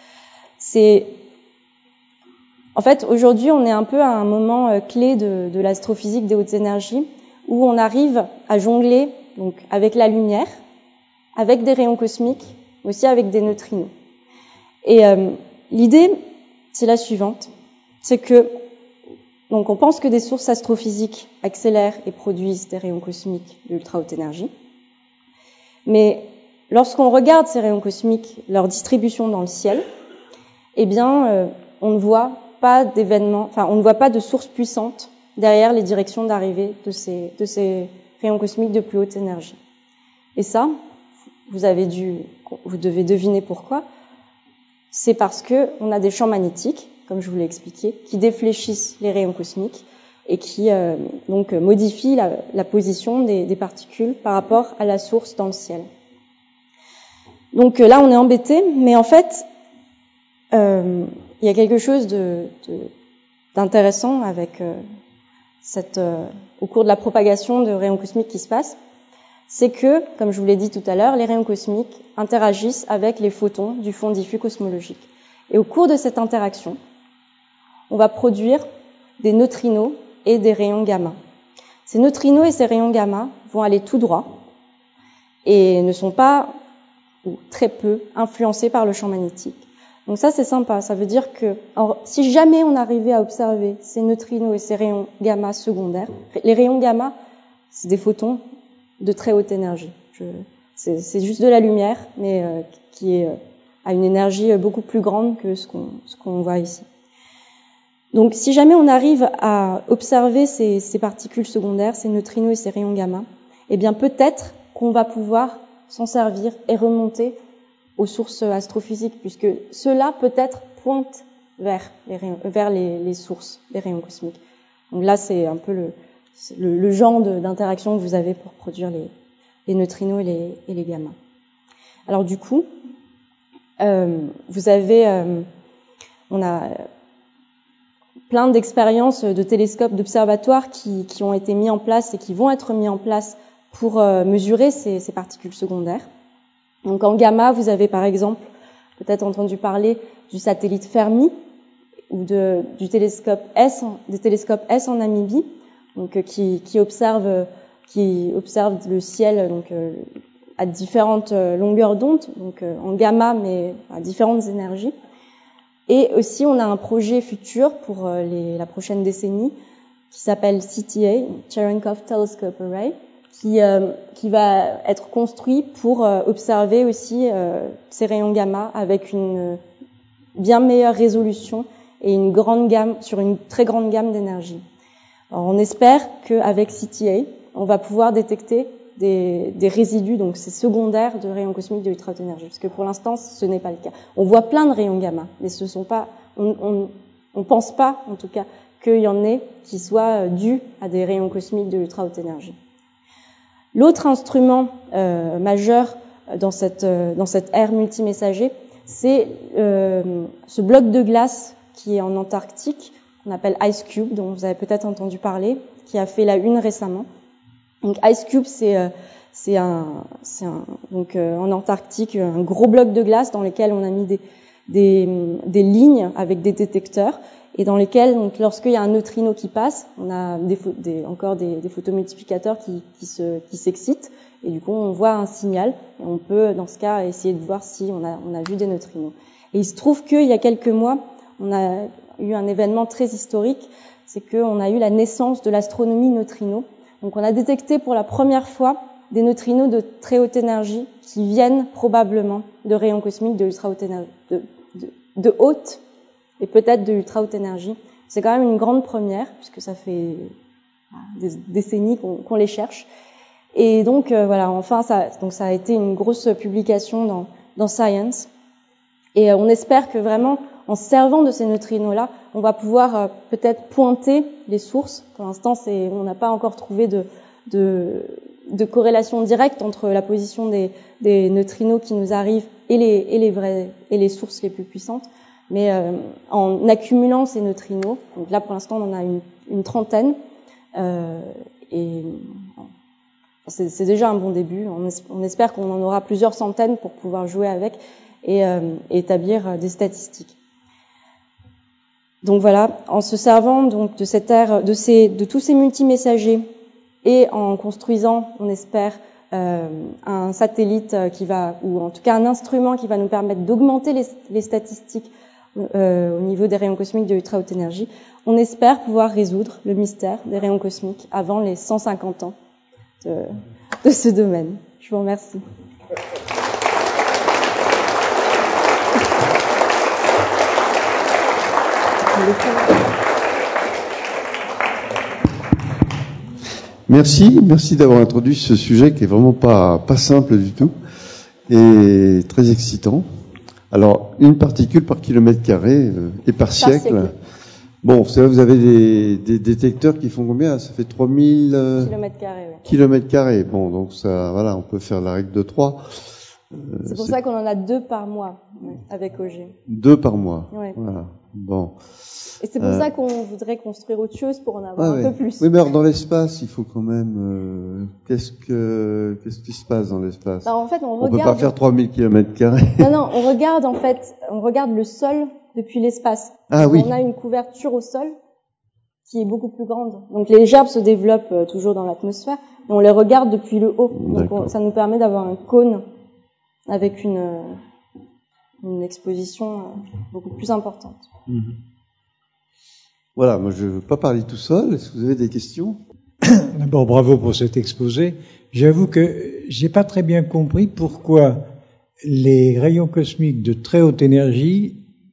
En fait, aujourd'hui, on est un peu à un moment clé de l'astrophysique des hautes énergies, où on arrive à jongler donc avec la lumière, avec des rayons cosmiques, mais aussi avec des neutrinos. Et l'idée, c'est la suivante, c'est que donc on pense que des sources astrophysiques accélèrent et produisent des rayons cosmiques d'ultra haute énergie. Mais lorsqu'on regarde ces rayons cosmiques, leur distribution dans le ciel, eh bien, on ne voit pas on ne voit pas de source puissante derrière les directions d'arrivée de ces rayons cosmiques de plus haute énergie. Et ça, vous devez deviner pourquoi. C'est parce que on a des champs magnétiques, comme je vous l'ai expliqué, qui défléchissent les rayons cosmiques et qui donc modifient la position des particules par rapport à la source dans le ciel. Donc là, on est embêté, mais en fait, il y a quelque chose d'intéressant avec au cours de la propagation de rayons cosmiques qui se passe, c'est que, comme je vous l'ai dit tout à l'heure, les rayons cosmiques interagissent avec les photons du fond diffus cosmologique. Et au cours de cette interaction, on va produire des neutrinos et des rayons gamma. Ces neutrinos et ces rayons gamma vont aller tout droit et ne sont pas, ou très peu, influencés par le champ magnétique. Donc ça, c'est sympa. Ça veut dire que si jamais on arrivait à observer ces neutrinos et ces rayons gamma secondaires, les rayons gamma, c'est des photons de très haute énergie. C'est juste de la lumière, mais qui a une énergie beaucoup plus grande que ce qu'on voit ici. Donc si jamais on arrive à observer ces particules secondaires, ces neutrinos et ces rayons gamma, eh bien peut-être qu'on va pouvoir s'en servir et remonter aux sources astrophysiques, puisque cela peut-être pointe vers les sources des rayons cosmiques. Donc là, c'est un peu le genre d'interaction que vous avez pour produire les neutrinos et les gamma. Alors du coup, on a plein d'expériences de télescopes, d'observatoires qui ont été mis en place et qui vont être mis en place pour mesurer ces particules secondaires. Donc en gamma, vous avez par exemple peut-être entendu parler du satellite Fermi ou du télescope S, des télescopes S en Namibie, donc qui observe le ciel donc à différentes longueurs d'onde, donc en gamma mais à différentes énergies. Et aussi on a un projet futur pour la prochaine décennie qui s'appelle CTA, Cherenkov Telescope Array, qui va être construit pour observer aussi ces rayons gamma avec une bien meilleure résolution et une grande gamme, sur une très grande gamme d'énergie. Alors on espère qu'avec CTA, on va pouvoir détecter des résidus, donc ces secondaires de rayons cosmiques de ultra haute énergie, parce que pour l'instant ce n'est pas le cas. On voit plein de rayons gamma, mais ce sont pas, on pense pas en tout cas qu'il y en ait qui soient dus à des rayons cosmiques de ultra haute énergie. L'autre instrument majeur dans cette ère multimessager, c'est ce bloc de glace qui est en Antarctique, qu'on appelle Ice Cube, dont vous avez peut-être entendu parler, qui a fait la une récemment. Donc Ice Cube, donc en Antarctique un gros bloc de glace dans lequel on a mis des lignes avec des détecteurs et dans lesquels, donc lorsqu'il y a un neutrino qui passe, on a encore des photomultiplicateurs qui s'excitent et du coup on voit un signal et on peut dans ce cas essayer de voir si on a vu des neutrinos. Et il se trouve qu'il y a quelques mois, on a eu un événement très historique, c'est qu'on a eu la naissance de l'astronomie neutrino. Donc on a détecté pour la première fois des neutrinos de très haute énergie qui viennent probablement de rayons cosmiques de ultra haute énergie, de haute et peut-être de ultra haute énergie. C'est quand même une grande première puisque ça fait des décennies qu'on les cherche. Et donc voilà, enfin ça a été une grosse publication dans Science. Et on espère que vraiment, en se servant de ces neutrinos-là, on va pouvoir peut-être pointer les sources. Pour l'instant, on n'a pas encore trouvé de corrélation directe entre la position des neutrinos qui nous arrivent et les sources les plus puissantes. Mais en accumulant ces neutrinos, donc là pour l'instant on en a une trentaine, et c'est déjà un bon début. On espère qu'on en aura plusieurs centaines pour pouvoir jouer avec et établir des statistiques. Donc voilà, en se servant donc de cette ère, de tous ces multimessagers et en construisant, on espère, un satellite ou en tout cas un instrument qui va nous permettre d'augmenter les statistiques au niveau des rayons cosmiques de ultra haute énergie, on espère pouvoir résoudre le mystère des rayons cosmiques avant les 150 ans de ce domaine. Je vous remercie. Merci d'avoir introduit ce sujet qui est vraiment pas simple du tout et très excitant. Alors, une particule par kilomètre carré et par siècle. Bon, c'est vrai, vous avez des détecteurs qui font combien? Ça fait 3000 kilomètres carrés. Bon, donc ça, voilà, on peut faire la règle de 3. C'est pour ça qu'on en a 2 par mois avec OG. 2 par mois. Ouais. Voilà. Bon. Et c'est pour ça qu'on voudrait construire autre chose pour en avoir un peu plus. Oui, mais alors dans l'espace, il faut quand même. Qu'est-ce qui se passe dans l'espace? Alors en fait, on peut pas faire 3000 kilomètres carrés. Non, on regarde le sol depuis l'espace. Ah donc, oui. On a une couverture au sol qui est beaucoup plus grande. Donc les gerbes se développent toujours dans l'atmosphère, mais on les regarde depuis le haut. Donc ça nous permet d'avoir un cône avec une exposition beaucoup plus importante. Voilà, moi je ne veux pas parler tout seul. Est-ce que vous avez des questions? D'abord, bravo pour cet exposé. J'avoue que j'ai pas très bien compris pourquoi les rayons cosmiques de très haute énergie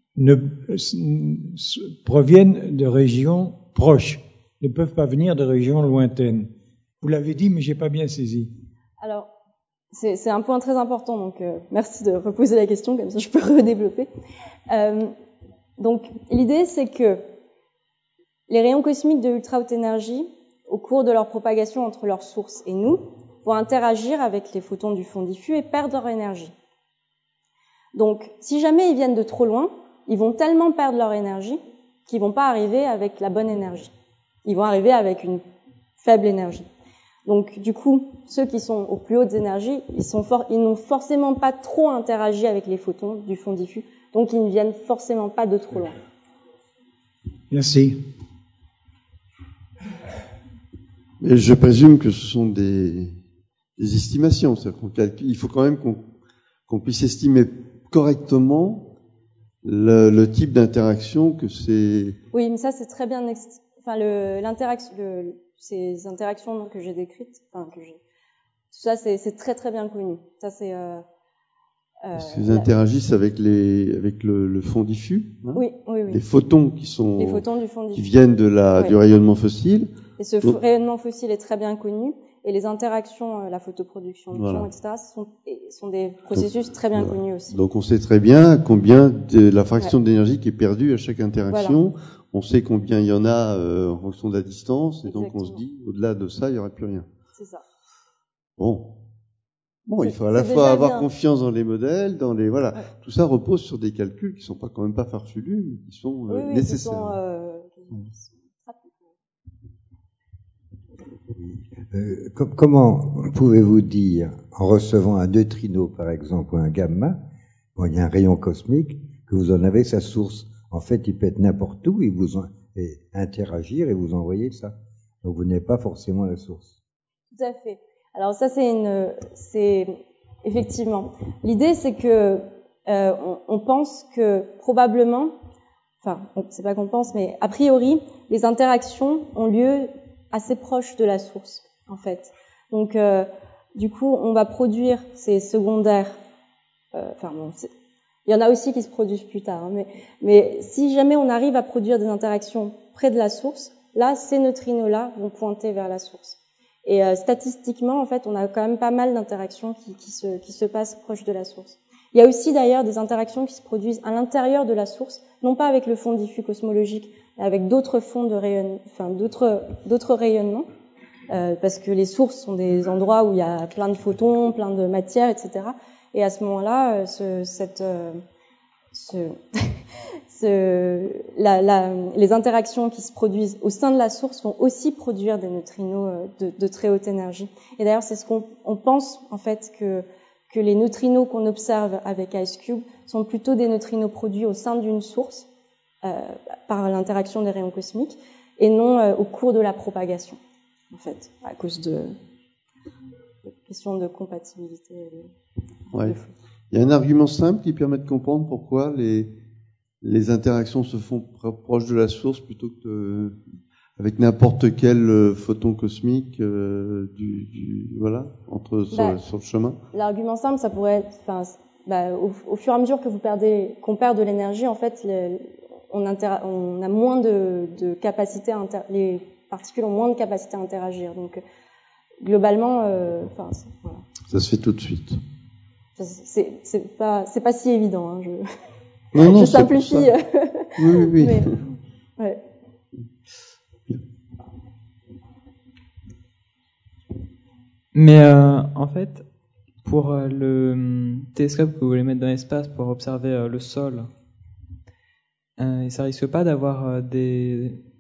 proviennent de régions proches, ne peuvent pas venir de régions lointaines. Vous l'avez dit, mais j'ai pas bien saisi. Alors, c'est un point très important, donc merci de reposer la question, comme ça je peux redévelopper. Donc, l'idée, c'est que les rayons cosmiques de ultra haute énergie, au cours de leur propagation entre leur source et nous, vont interagir avec les photons du fond diffus et perdre leur énergie. Donc, si jamais ils viennent de trop loin, ils vont tellement perdre leur énergie qu'ils vont pas arriver avec la bonne énergie. Ils vont arriver avec une faible énergie. Donc, du coup, ceux qui sont aux plus hautes énergies, ils n'ont forcément pas trop interagi avec les photons du fond diffus, donc ils ne viennent forcément pas de trop loin. Merci. Et je présume que ce sont des estimations. C'est-à-dire qu'on calcule, il faut quand même qu'on puisse estimer correctement le type d'interaction que c'est. Oui, mais ça c'est très bien. Ces interactions que j'ai décrites, tout ça c'est très très bien connu. Ça c'est. Ils interagissent avec le fond diffus. Hein, oui. Les photons qui viennent du rayonnement fossile. Et ce rayonnement fossile est très bien connu. Et les interactions, la photoproduction de pions, etc., sont des processus très bien connus aussi. Donc on sait très bien combien de la fraction d'énergie qui est perdue à chaque interaction. Voilà. On sait combien il y en a en fonction de la distance. Et donc on se dit, au-delà de ça, il n'y aurait plus rien. C'est ça. Bon, il faut à la fois avoir confiance dans les modèles, voilà. Ouais. Tout ça repose sur des calculs qui sont quand même pas farfelus, mais qui sont nécessaires. Comment pouvez-vous dire, en recevant un neutrino par exemple ou un gamma, il y a un rayon cosmique, que vous en avez sa source? En fait, il peut être n'importe où, et interagir et vous envoyer ça. Donc vous n'avez pas forcément la source. Tout à fait. Alors ça c'est effectivement. L'idée c'est que on pense que probablement, c'est pas qu'on pense, mais a priori, les interactions ont lieu assez proches de la source, en fait. Donc, du coup, on va produire ces secondaires. Il y en a aussi qui se produisent plus tard, hein, mais si jamais on arrive à produire des interactions près de la source, là, ces neutrinos-là vont pointer vers la source. Et statistiquement, en fait, on a quand même pas mal d'interactions qui se passent proches de la source. Il y a aussi d'ailleurs des interactions qui se produisent à l'intérieur de la source, non pas avec le fond diffus cosmologique, mais avec d'autres fonds de rayonnement, d'autres rayonnements, parce que les sources sont des endroits où il y a plein de photons, plein de matière, etc. Et à ce moment-là, les interactions qui se produisent au sein de la source vont aussi produire des neutrinos de très haute énergie. Et d'ailleurs, c'est ce qu'on pense en fait que les neutrinos qu'on observe avec IceCube sont plutôt des neutrinos produits au sein d'une source par l'interaction des rayons cosmiques et non au cours de la propagation, en fait, à cause de questions de compatibilité. Ouais. Il y a un argument simple qui permet de comprendre pourquoi les interactions se font proches de la source plutôt que avec n'importe quel photon cosmique sur le chemin. L'argument simple, ça pourrait être, au fur et à mesure que qu'on perd de l'énergie, en fait, on a moins de capacité les particules ont moins de capacité à interagir. Donc globalement, voilà. Ça se fait tout de suite. C'est pas si évident. Hein, non, je simplifie. Oui. Mais, ouais. Mais en fait, pour le télescope que vous voulez mettre dans l'espace pour observer le sol, ça risque pas d'avoir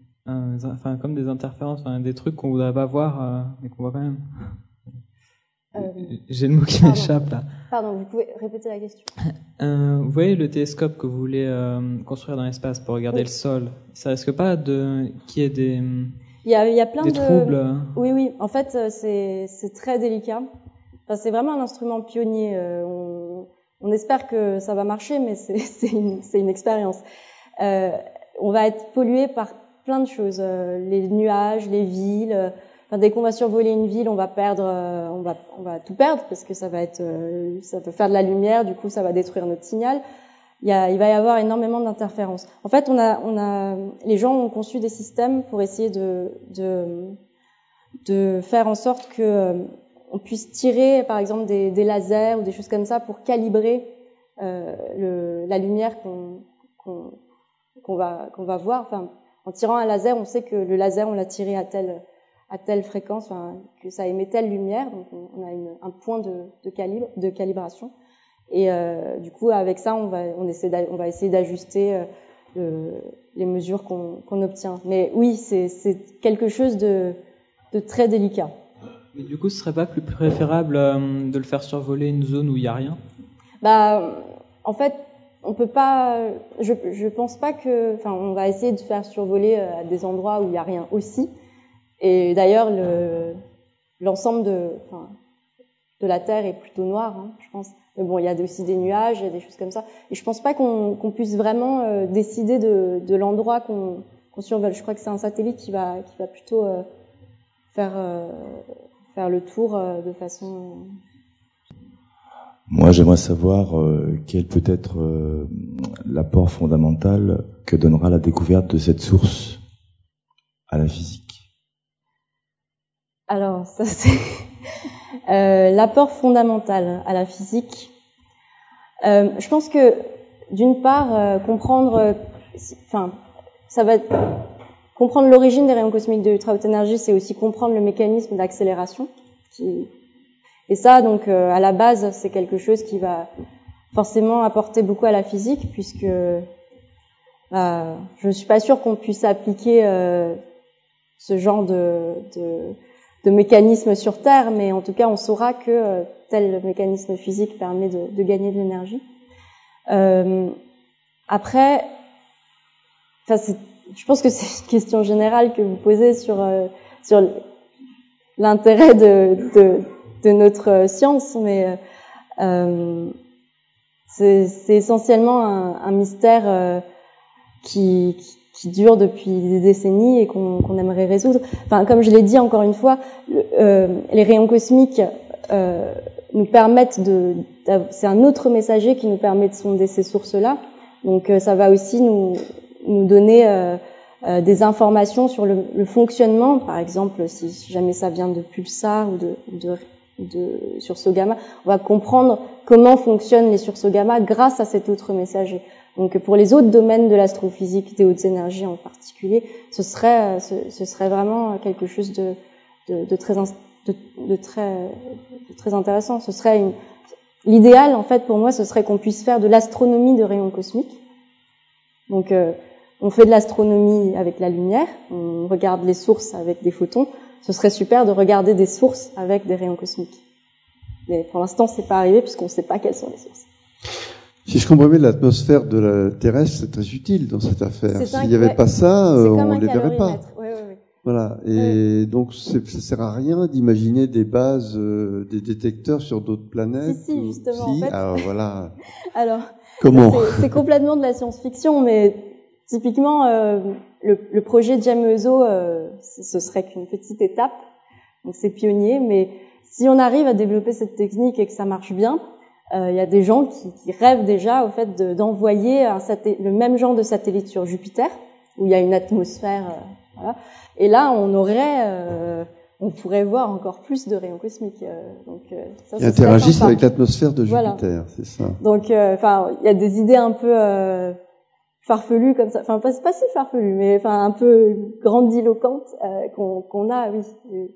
comme des interférences, des trucs qu'on voudrait pas voir, mais qu'on voit quand même. J'ai le mot qui m'échappe là. Pardon, vous pouvez répéter la question? Vous voyez le télescope que vous voulez construire dans l'espace pour regarder le sol, ça risque pas qu'il y ait des Il y a plein des troubles? Oui. En fait, c'est très délicat. Enfin, c'est vraiment un instrument pionnier. On espère que ça va marcher, mais c'est une expérience. On va être pollué par plein de choses, les nuages, les villes. Enfin, dès qu'on va survoler une ville, on va tout perdre parce que ça va faire de la lumière. Du coup, ça va détruire notre signal. Il va y avoir énormément d'interférences. En fait, les gens ont conçu des systèmes pour essayer de faire en sorte que on puisse tirer, par exemple, des lasers ou des choses comme ça pour calibrer la lumière qu'on va voir. Enfin, en tirant un laser, on sait que le laser, on l'a tiré à telle fréquence, enfin, que ça émet telle lumière. Donc, on a un point de calibration. Et du coup, avec ça, on va essayer d'ajuster les mesures qu'on obtient. Mais oui, c'est quelque chose de très délicat. Mais du coup, ce serait pas plus préférable de le faire survoler une zone où il y a rien? En fait, on peut pas. Je pense pas que. Enfin, on va essayer de faire survoler à des endroits où il y a rien aussi. Et d'ailleurs, l'ensemble de la Terre est plutôt noir, hein, je pense. Mais bon, il y a aussi des nuages, il y a des choses comme ça. Et je pense pas qu'on puisse vraiment décider de l'endroit qu'on survole. Je crois que c'est un satellite qui va plutôt faire le tour de façon. Moi, j'aimerais savoir quel peut être l'apport fondamental que donnera la découverte de cette source à la physique. Alors, ça c'est l'apport fondamental à la physique. Je pense que d'une part, comprendre l'origine des rayons cosmiques de ultra-haute énergie, c'est aussi comprendre le mécanisme d'accélération. Et ça, donc, à la base, c'est quelque chose qui va forcément apporter beaucoup à la physique, puisque je ne suis pas sûre qu'on puisse appliquer ce genre de mécanisme sur Terre, mais en tout cas, on saura que tel mécanisme physique permet de gagner de l'énergie. Après, je pense que c'est une question générale que vous posez sur l'intérêt de notre science, mais c'est essentiellement un mystère qui dure depuis des décennies et qu'on aimerait résoudre. Enfin, comme je l'ai dit encore une fois, les rayons cosmiques nous permettent c'est un autre messager qui nous permet de sonder ces sources-là. Donc, ça va aussi nous donner des informations sur le fonctionnement. Par exemple, si jamais ça vient de pulsars ou de sursauts gamma, on va comprendre comment fonctionnent les sursauts gamma grâce à cet autre messager. Donc, pour les autres domaines de l'astrophysique, des hautes énergies en particulier, ce serait vraiment quelque chose de très intéressant. Ce serait l'idéal, en fait, pour moi, ce serait qu'on puisse faire de l'astronomie de rayons cosmiques. Donc, on fait de l'astronomie avec la lumière, on regarde les sources avec des photons. Ce serait super de regarder des sources avec des rayons cosmiques. Mais pour l'instant, c'est pas arrivé puisqu'on ne sait pas quelles sont les sources. Si je comprends bien, l'atmosphère de la terrestre, c'est très utile dans cette affaire. S'il n'y avait pas ça, on ne les verrait pas. Oui. Voilà. Et donc, ça sert à rien d'imaginer des bases, des détecteurs sur d'autres planètes. Si, justement. Si. En fait, Alors, voilà. Alors, comment? C'est complètement de la science-fiction, mais typiquement, le projet GEM-EUSO, ce serait qu'une petite étape. Donc, c'est pionnier, mais si on arrive à développer cette technique et que ça marche bien, il y a des gens qui rêvent déjà au fait d'envoyer le même genre de satellite sur Jupiter, où il y a une atmosphère, voilà. Et là, on pourrait voir encore plus de rayons cosmiques. Donc, ça, ils interagissent avec l'atmosphère de Jupiter, voilà. C'est ça. Donc, il y a des idées un peu farfelues comme ça. Enfin, pas si farfelues, mais un peu grandiloquentes qu'on a, oui.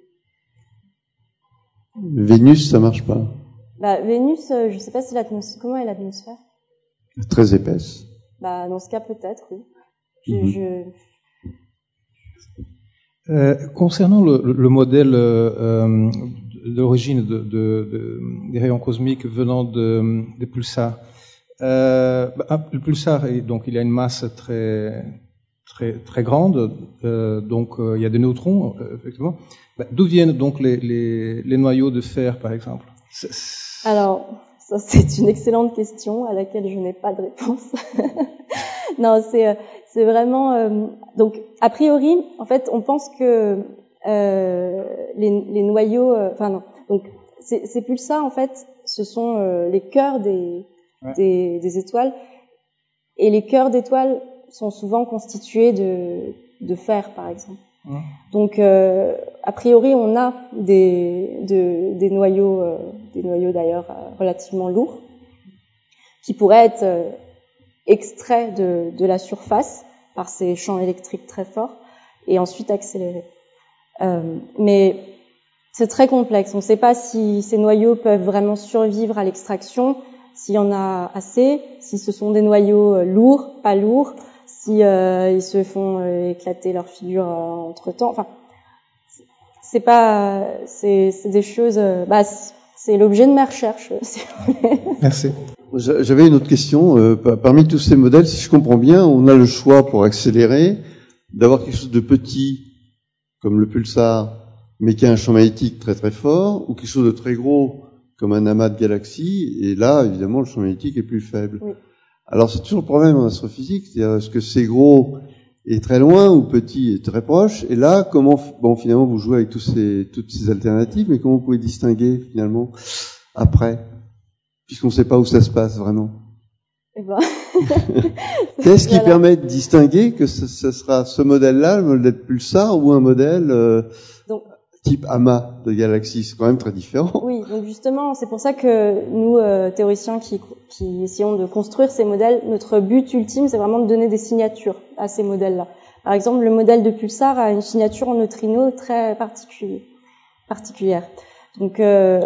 Vénus, ça marche pas. Vénus, je sais pas si comment est l'atmosphère. Très épaisse. Dans ce cas, peut-être, oui. Concernant le modèle l'origine des rayons cosmiques venant des pulsars. Le pulsar, donc, il a une masse très grande, donc il y a des neutrons, effectivement. D'où viennent donc les noyaux de fer, par exemple? Alors, ça c'est une excellente question à laquelle je n'ai pas de réponse. Non, c'est vraiment donc a priori, en fait, on pense que les noyaux, donc ces pulsars, en fait, ce sont les cœurs des étoiles, et les cœurs d'étoiles sont souvent constitués de fer, par exemple. Donc, a priori, on a des noyaux d'ailleurs relativement lourds, qui pourraient être extraits de la surface par ces champs électriques très forts et ensuite accélérés. Mais c'est très complexe. On ne sait pas si ces noyaux peuvent vraiment survivre à l'extraction, s'il y en a assez, si ce sont des noyaux lourds, pas lourds, si ils se font éclater leur figure entre-temps. Enfin, c'est des choses. C'est l'objet de ma recherche. Merci. J'avais une autre question. Parmi tous ces modèles, si je comprends bien, on a le choix pour accélérer d'avoir quelque chose de petit, comme le pulsar, mais qui a un champ magnétique très très fort, ou quelque chose de très gros, comme un amas de galaxies, et là, évidemment, le champ magnétique est plus faible. Oui. Alors, c'est toujours le problème en astrophysique, c'est-à-dire, est-ce que c'est gros et très loin, ou petit et très proche, et là, finalement, vous jouez avec toutes ces alternatives, mais comment vous pouvez distinguer, finalement, après, puisqu'on ne sait pas où ça se passe, vraiment? Qu'est-ce qui permet de distinguer que ce sera ce modèle-là, le modèle pulsar, ou un modèle type amas de galaxies? C'est quand même très différent. Oui, donc justement, c'est pour ça que nous, théoriciens qui essayons de construire ces modèles, notre but ultime, c'est vraiment de donner des signatures à ces modèles-là. Par exemple, le modèle de pulsar a une signature en neutrinos très particulière. Donc,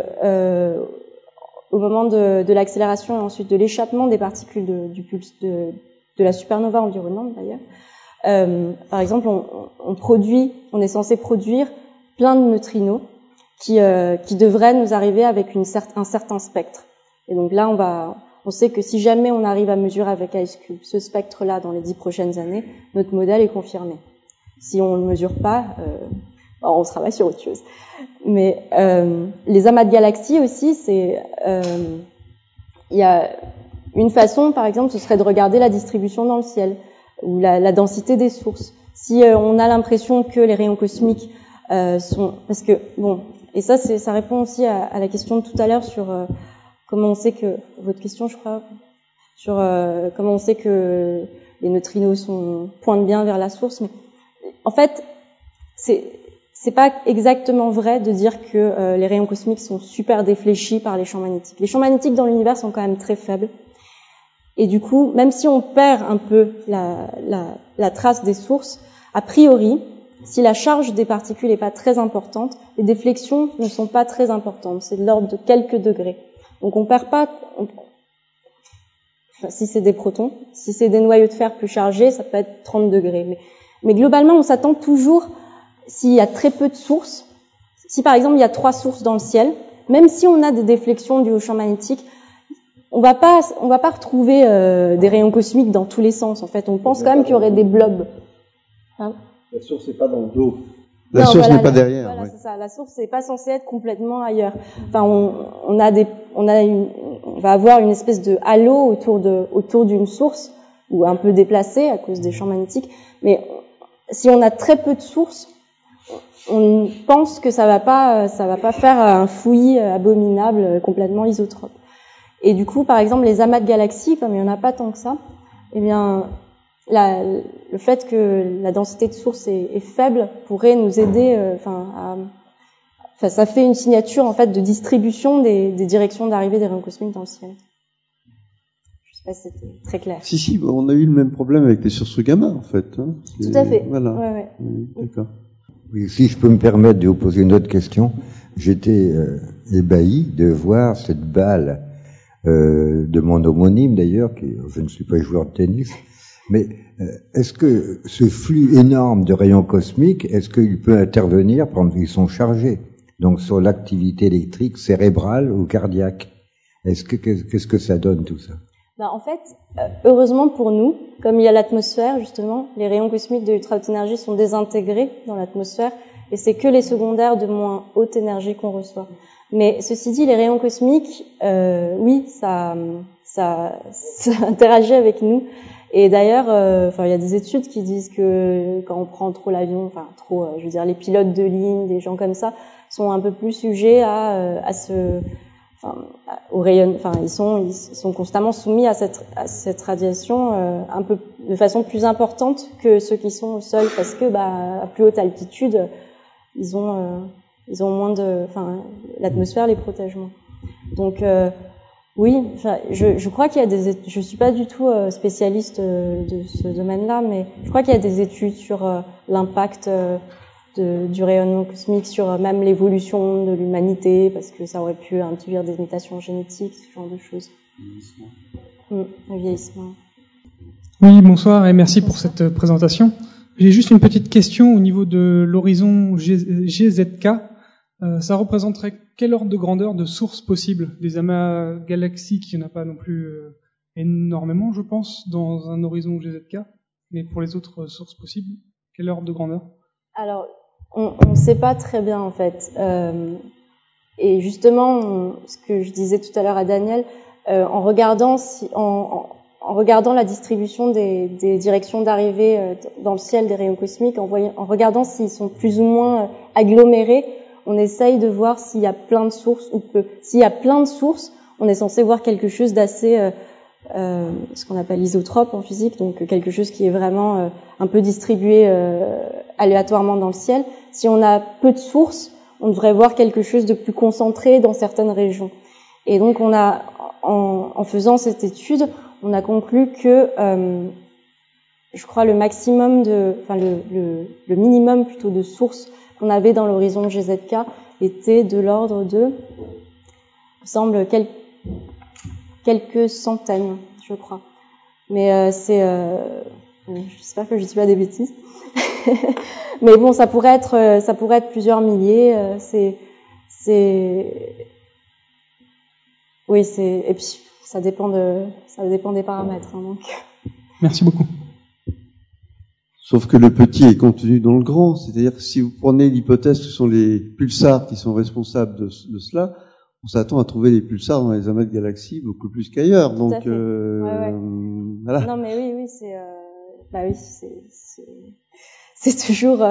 au moment de l'accélération et ensuite de l'échappement des particules de la supernova environnante d'ailleurs, par exemple, on est censé produire plein de neutrinos qui devraient nous arriver avec un certain spectre. Et donc là, on sait que si jamais on arrive à mesurer avec IceCube ce spectre-là dans les 10 prochaines années, notre modèle est confirmé. Si on ne le mesure pas, on travaille sur autre chose. Mais les amas de galaxies aussi, il y a une façon, par exemple, ce serait de regarder la distribution dans le ciel ou la densité des sources. Si on a l'impression que les rayons cosmiques parce que et ça répond aussi à la question de tout à l'heure sur comment on sait que votre question, je crois, sur comment on sait que les neutrinos pointent bien vers la source. Mais en fait, c'est pas exactement vrai de dire que les rayons cosmiques sont super défléchis par les champs magnétiques. Les champs magnétiques dans l'univers sont quand même très faibles. Et du coup, même si on perd un peu la trace des sources, a priori, si la charge des particules n'est pas très importante, les déflexions ne sont pas très importantes. C'est de l'ordre de quelques degrés. Donc on perd pas. Si c'est des protons, si c'est des noyaux de fer plus chargés, ça peut être 30 degrés. Mais globalement, on s'attend toujours, s'il y a très peu de sources, si par exemple il y a 3 sources dans le ciel, même si on a des déflexions dues au champ magnétique, on va pas retrouver des rayons cosmiques dans tous les sens. En fait, on pense quand même qu'il y aurait des blobs. Hein? La source n'est pas dans le dos. La source n'est pas derrière. Voilà, oui. C'est ça. La source n'est pas censée être complètement ailleurs. Enfin, on va avoir une espèce de halo autour d'une source, ou un peu déplacée à cause des champs magnétiques. Mais si on a très peu de sources, on pense que ça va pas faire un fouillis abominable complètement isotrope. Et du coup, par exemple, les amas de galaxies, comme il y en a pas tant que ça, eh bien, le fait que la densité de source est faible pourrait nous aider, ça fait une signature en fait de distribution des directions d'arrivée des rayons cosmiques dans le ciel. Je sais pas si c'était très clair. Si, on a eu le même problème avec les sources gamma en fait. Hein. Tout à fait. Voilà. Ouais. Oui, d'accord. Oui, si je peux me permettre de vous poser une autre question, j'étais ébahi de voir cette balle de mon homonyme d'ailleurs, je ne suis pas joueur de tennis, mais est-ce que ce flux énorme de rayons cosmiques, est-ce qu'il peut intervenir pendant qu'ils sont chargés? donc sur l'activité électrique cérébrale ou cardiaque. Qu'est-ce que ça donne tout ça? En fait, heureusement pour nous, comme il y a l'atmosphère justement, les rayons cosmiques de ultra haute énergie sont désintégrés dans l'atmosphère et c'est que les secondaires de moins haute énergie qu'on reçoit. Mais ceci dit, les rayons cosmiques, oui, ça interagit avec nous. Et d'ailleurs, il y a des études qui disent que quand on prend trop l'avion, je veux dire, les pilotes de ligne, des gens comme ça, sont un peu plus sujets aux rayons, ils sont constamment soumis à cette radiation un peu de façon plus importante que ceux qui sont au sol, parce que à plus haute altitude, ils ont moins l'atmosphère les protège moins. Donc oui, je crois qu'il y a je suis pas du tout spécialiste de ce domaine-là, mais je crois qu'il y a des études sur l'impact du rayonnement cosmique sur même l'évolution de l'humanité, parce que ça aurait pu induire des mutations génétiques, ce genre de choses. Le vieillissement. Oui, bonsoir et merci pour cette présentation. J'ai juste une petite question au niveau de l'horizon GZK. Ça représenterait quel ordre de grandeur de sources possibles des amas galaxiques? Il n'y en a pas non plus énormément, je pense, dans un horizon GZK. Mais pour les autres sources possibles, quel ordre de grandeur? Alors, on ne sait pas très bien en fait. Et justement, ce que je disais tout à l'heure à Daniel, en regardant la distribution des directions d'arrivée dans le ciel des rayons cosmiques, en regardant s'ils sont plus ou moins agglomérés, on essaye de voir s'il y a plein de sources ou peu. S'il y a plein de sources, on est censé voir quelque chose d'assez ce qu'on appelle isotrope en physique, donc quelque chose qui est vraiment un peu distribué aléatoirement dans le ciel. Si on a peu de sources, on devrait voir quelque chose de plus concentré dans certaines régions. Et donc en faisant cette étude, on a conclu que je crois le minimum plutôt de sources qu'on avait dans l'horizon GZK était de l'ordre de, il me semble, quelques centaines, je crois. Mais j'espère que je dis pas des bêtises. Mais bon, ça pourrait être plusieurs milliers. Et puis ça dépend des paramètres. Donc. Merci beaucoup. Sauf que le petit est contenu dans le grand, c'est-à-dire que si vous prenez l'hypothèse que ce sont les pulsars qui sont responsables de cela, on s'attend à trouver les pulsars dans les amas de galaxies beaucoup plus qu'ailleurs. Donc voilà. Non mais oui, c'est toujours.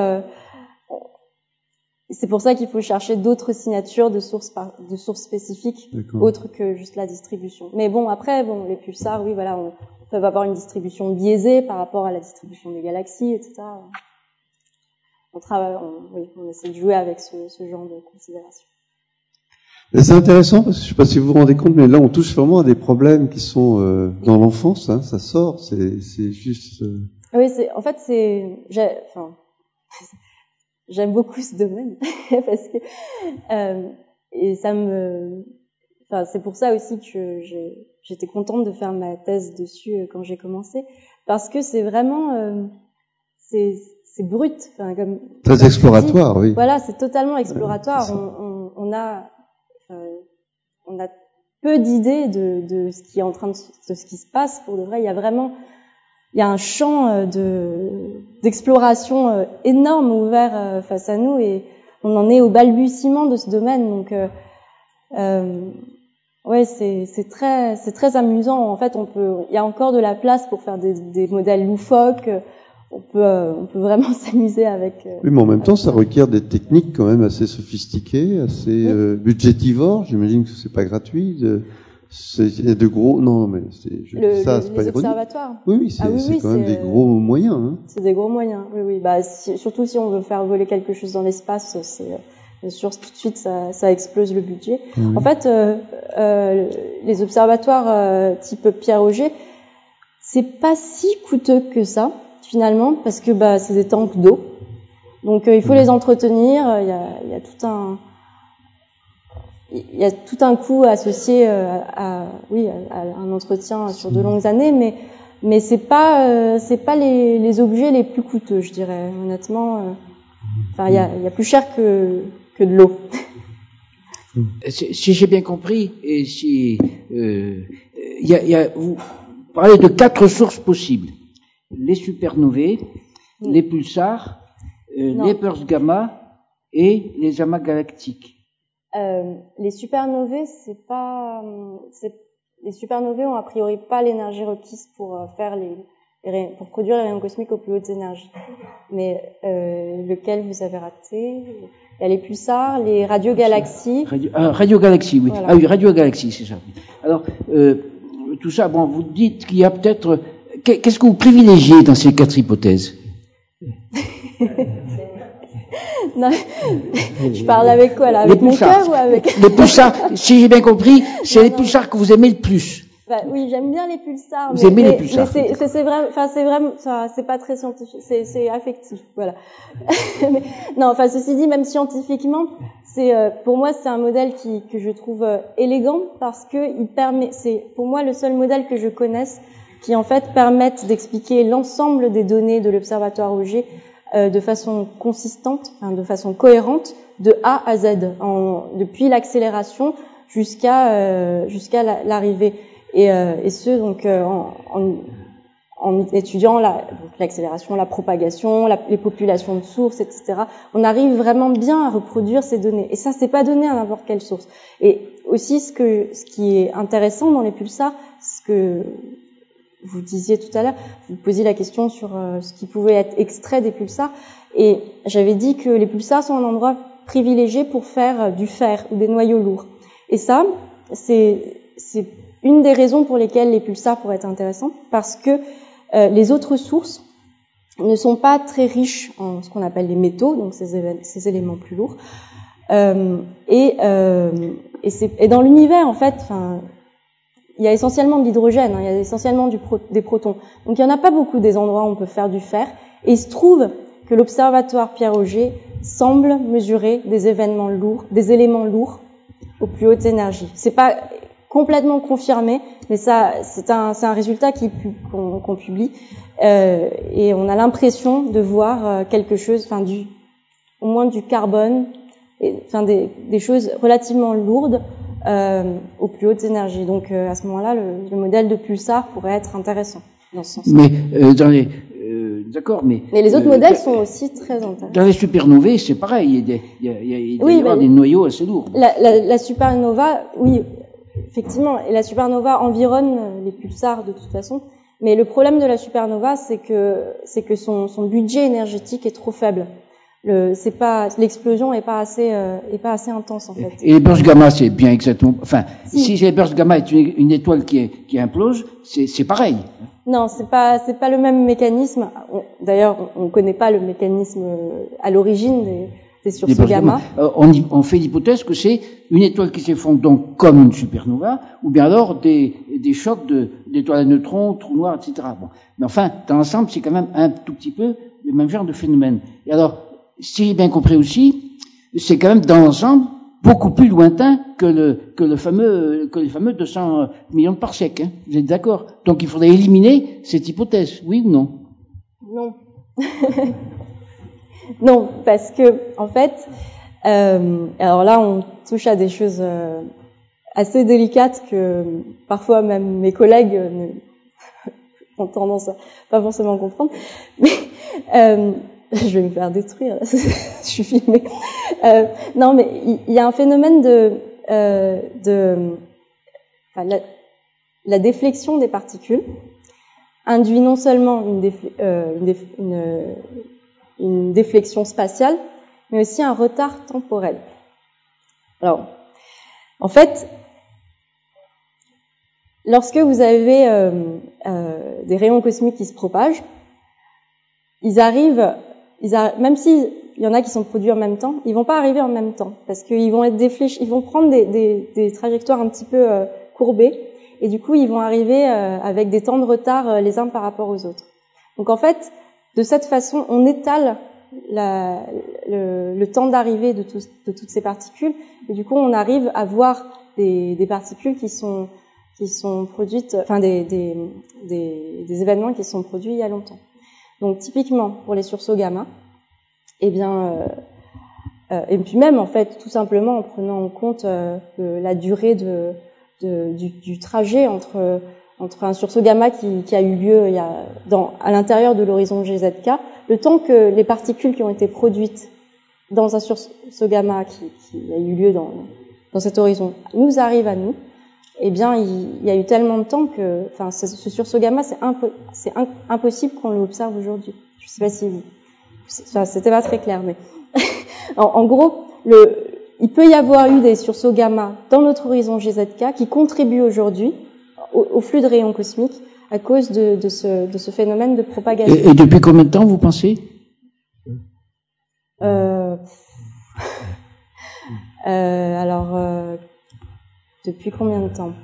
C'est pour ça qu'il faut chercher d'autres signatures de sources spécifiques, autres que juste la distribution. Mais bon, après, les pulsars, oui, voilà, on peut avoir une distribution biaisée par rapport à la distribution des galaxies, etc. On essaie de jouer avec ce genre de considération. C'est intéressant parce que je ne sais pas si vous vous rendez compte, mais là on touche vraiment à des problèmes qui sont dans l'enfance, hein, ça sort, c'est juste. Oui, j'aime beaucoup ce domaine parce que et ça c'est pour ça aussi que j'étais contente de faire ma thèse dessus quand j'ai commencé, parce que c'est vraiment c'est brut, comme très exploratoire, oui. Voilà, c'est totalement exploratoire. On a peu d'idées de ce qui est en train de ce qui se passe pour de vrai. Il y a un champ d'exploration énorme ouvert face à nous, et on en est au balbutiement de ce domaine. Donc c'est très amusant. En fait, il y a encore de la place pour faire des modèles loufoques. On peut vraiment s'amuser avec. Oui, mais en même temps, ça requiert des techniques quand même assez sophistiquées, assez budgétivores. J'imagine que c'est pas gratuit. Il y a de gros. Non, mais c'est pas les observatoires. Oui, c'est quand même des gros moyens. Hein. C'est des gros moyens. Oui. Surtout si on veut faire voler quelque chose dans l'espace, c'est bien sûr tout de suite ça explose le budget. En fait, les observatoires type Pierre Auger, c'est pas si coûteux que ça finalement, parce que c'est des tanks d'eau. Donc il faut les entretenir. Il y a tout un coût associé à un entretien sur de longues années, mais c'est pas les objets les plus coûteux, je dirais honnêtement. Il y a plus cher que de l'eau. Si j'ai bien compris, et si vous parlez de 4 sources possibles: les supernovae, les pulsars, les bursts gamma et les amas galactiques. Les supernovae, les supernovae ont a priori pas l'énergie requise pour pour produire les rayons cosmiques aux plus hautes énergies. Mais lequel vous avez raté? Il y a les pulsars, les radiogalaxies. Radiogalaxies, oui. Voilà. Ah oui, radiogalaxies, c'est ça. Alors, tout ça, bon, vous dites qu'il y a peut-être... Qu'est-ce que vous privilégiez dans ces 4 hypothèses? Non, je parle avec quoi, là? Avec mon cœur ou avec... Les pulsars, si j'ai bien compris, c'est les pulsars que vous aimez le plus. Bah, oui, j'aime bien les pulsars. Vous aimez les pulsars. Mais c'est vraiment, c'est pas très scientifique, c'est affectif, voilà. Mais, non, enfin, ceci dit, même scientifiquement, pour moi, c'est un modèle que je trouve élégant parce que c'est pour moi le seul modèle que je connaisse qui, en fait, permette d'expliquer l'ensemble des données de l'observatoire Auger de façon consistante, enfin, de façon cohérente, de A à Z, depuis l'accélération jusqu'à l'arrivée. Et ce, donc, en étudiant l'accélération, la propagation, les populations de sources, etc. On arrive vraiment bien à reproduire ces données. Et ça, c'est pas donné à n'importe quelle source. Et aussi, ce qui est intéressant dans les pulsars, ce que vous disiez tout à l'heure, vous posiez la question sur ce qui pouvait être extrait des pulsars, et j'avais dit que les pulsars sont un endroit privilégié pour faire du fer ou des noyaux lourds. Et ça, c'est une des raisons pour lesquelles les pulsars pourraient être intéressants, parce que les autres sources ne sont pas très riches en ce qu'on appelle les métaux, donc ces éléments plus lourds. Et dans l'univers, en fait, il y a essentiellement de l'hydrogène, il y a essentiellement des protons. Donc il n'y en a pas beaucoup des endroits où on peut faire du fer. Et il se trouve que l'observatoire Pierre-Auger semble mesurer des événements lourds, des éléments lourds aux plus hautes énergies. C'est pas complètement confirmé, mais ça, c'est un résultat qu'on publie. Et on a l'impression de voir quelque chose, au moins du carbone, des choses relativement lourdes aux plus hautes énergies. Donc à ce moment-là, le modèle de pulsar pourrait être intéressant dans ce sens. Mais d'accord, mais les autres modèles sont aussi très intéressants. Dans les supernovae, c'est pareil. Il y a des noyaux assez lourds. La supernova, oui, effectivement, et la supernova environne les pulsars de toute façon. Mais le problème de la supernova, c'est que son budget énergétique est trop faible. L'explosion est pas assez intense, en fait. Et les bursts gamma, c'est bien exactement, si les bursts gamma est une étoile qui implose, c'est pareil. Non, c'est pas le même mécanisme. D'ailleurs, on connaît pas le mécanisme à l'origine des sursauts gamma. On fait l'hypothèse que c'est une étoile qui s'effondre donc comme une supernova, ou bien alors des chocs d'étoiles à neutrons, trous noirs, etc. Bon. Mais enfin, dans l'ensemble, c'est quand même un tout petit peu le même genre de phénomène. Et alors, si j'ai bien compris aussi, c'est quand même dans l'ensemble beaucoup plus lointain que les fameux 200 millions de parsecs. Hein. Vous êtes d'accord? Donc il faudrait éliminer cette hypothèse, oui ou non? Non. Non, parce que en fait, alors là, on touche à des choses assez délicates que parfois même mes collègues ont tendance à pas forcément comprendre. Mais je vais me faire détruire, là. Je suis filmée. Non, mais il y a un phénomène la déflexion des particules induit non seulement une déflexion spatiale, mais aussi un retard temporel. Alors, en fait, lorsque vous avez des rayons cosmiques qui se propagent, même s'il y en a qui sont produits en même temps, ils vont pas arriver en même temps, parce qu'ils vont être ils vont prendre des trajectoires un petit peu courbées, et du coup ils vont arriver avec des temps de retard les uns par rapport aux autres. Donc en fait, de cette façon, on étale le temps d'arrivée de toutes ces particules, et du coup on arrive à voir des particules qui sont produites, des événements qui sont produits il y a longtemps. Donc typiquement pour les sursauts gamma, eh bien Et puis même, en fait, tout simplement en prenant en compte la durée du trajet entre un sursaut gamma qui a eu lieu à l'intérieur de l'horizon GZK, le temps que les particules qui ont été produites dans un sursaut gamma qui a eu lieu dans cet horizon nous arrivent à nous, eh bien, il y a eu tellement de temps que, enfin, ce sursaut gamma, c'est impossible qu'on l'observe aujourd'hui. Je sais pas si c'était pas très clair, mais en gros, il peut y avoir eu des sursauts gamma dans notre horizon GZK qui contribuent aujourd'hui au flux de rayons cosmiques à cause de ce phénomène de propagation. Et depuis combien de temps, vous pensez? Depuis combien de temps?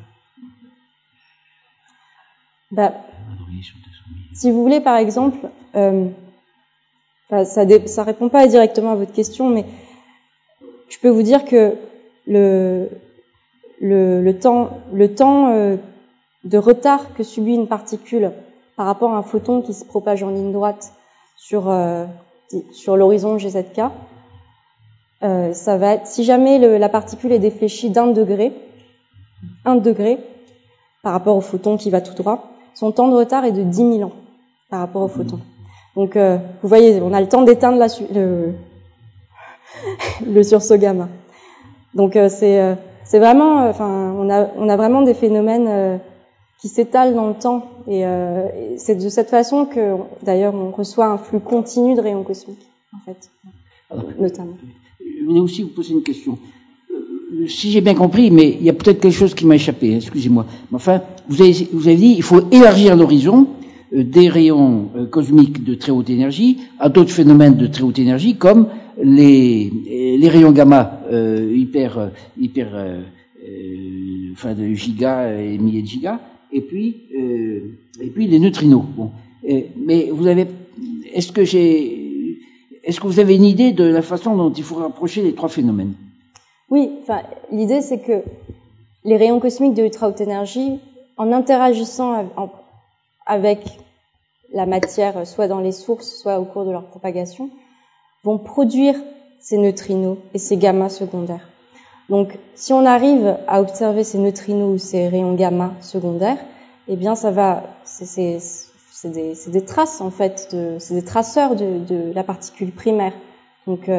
Si vous voulez, par exemple, ça répond pas directement à votre question, mais je peux vous dire que le temps de retard que subit une particule par rapport à un photon qui se propage en ligne droite sur l'horizon GZK, ça va être, si jamais la particule est défléchie d'1 degré par rapport au photon qui va tout droit, son temps de retard est de 10 000 ans par rapport au photon. Donc, vous voyez, on a le temps d'éteindre le sursaut gamma. Donc, c'est vraiment, enfin, on a vraiment des phénomènes qui s'étalent dans le temps, et c'est de cette façon que, d'ailleurs, on reçoit un flux continu de rayons cosmiques, en fait, notamment. Je voulais aussi vous poser une question. Si j'ai bien compris, mais il y a peut-être quelque chose qui m'a échappé, excusez-moi. Mais enfin, vous avez dit, il faut élargir l'horizon des rayons cosmiques de très haute énergie à d'autres phénomènes de très haute énergie, comme les rayons gamma enfin de gigas et milliers de gigas, et puis les neutrinos. Bon. Mais est-ce que vous avez une idée de la façon dont il faut rapprocher les trois phénomènes? Oui, enfin, l'idée c'est que les rayons cosmiques de ultra haute énergie, en interagissant avec la matière, soit dans les sources, soit au cours de leur propagation, vont produire ces neutrinos et ces gamma secondaires. Donc, si on arrive à observer ces neutrinos ou ces rayons gamma secondaires, eh bien, c'est des traces, en fait, c'est des traceurs de la particule primaire. Donc,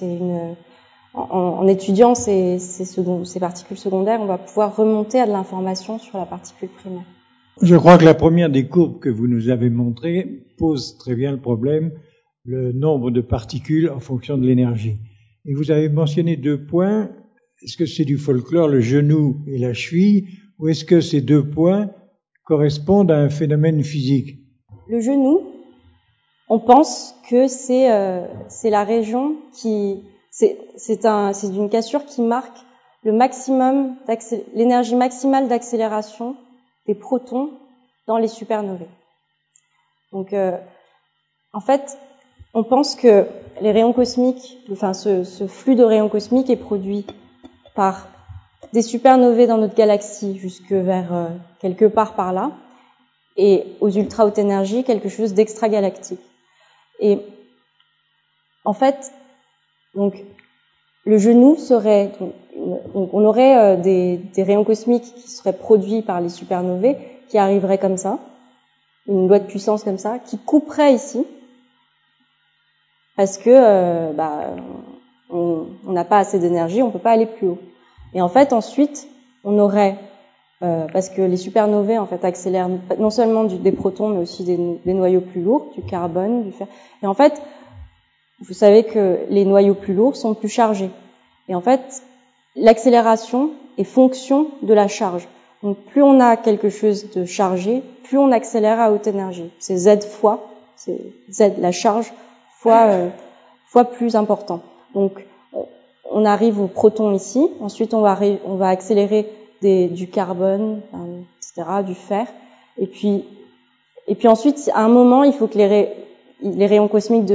en étudiant ces particules secondaires, on va pouvoir remonter à de l'information sur la particule primaire. Je crois que la première des courbes que vous nous avez montrées pose très bien le problème, le nombre de particules en fonction de l'énergie. Et vous avez mentionné 2 points. Est-ce que c'est du folklore, le genou et la cheville, ou est-ce que ces 2 points correspondent à un phénomène physique? Le genou, on pense que c'est la région qui... C'est une cassure qui marque l'énergie maximale d'accélération des protons dans les supernovae. Donc, en fait, on pense que les rayons cosmiques, enfin ce flux de rayons cosmiques est produit par des supernovae dans notre galaxie jusque vers quelque part par là, et aux ultra haute énergie quelque chose d'extragalactique. Et en fait, donc le genou serait, on aurait des rayons cosmiques qui seraient produits par les supernovae, qui arriveraient comme ça, une loi de puissance comme ça, qui couperait ici, parce que on n'a pas assez d'énergie, on peut pas aller plus haut. Et en fait, ensuite, on aurait, parce que les supernovae en fait accélèrent non seulement des protons, mais aussi des noyaux plus lourds, du carbone, du fer. Et en fait, vous savez que les noyaux plus lourds sont plus chargés. Et en fait, l'accélération est fonction de la charge. Donc, plus on a quelque chose de chargé, plus on accélère à haute énergie. C'est c'est Z, la charge, fois plus important. Donc, on arrive au proton ici. Ensuite, on va accélérer du carbone, etc., du fer. Et puis ensuite, à un moment, il faut que les rayons cosmiques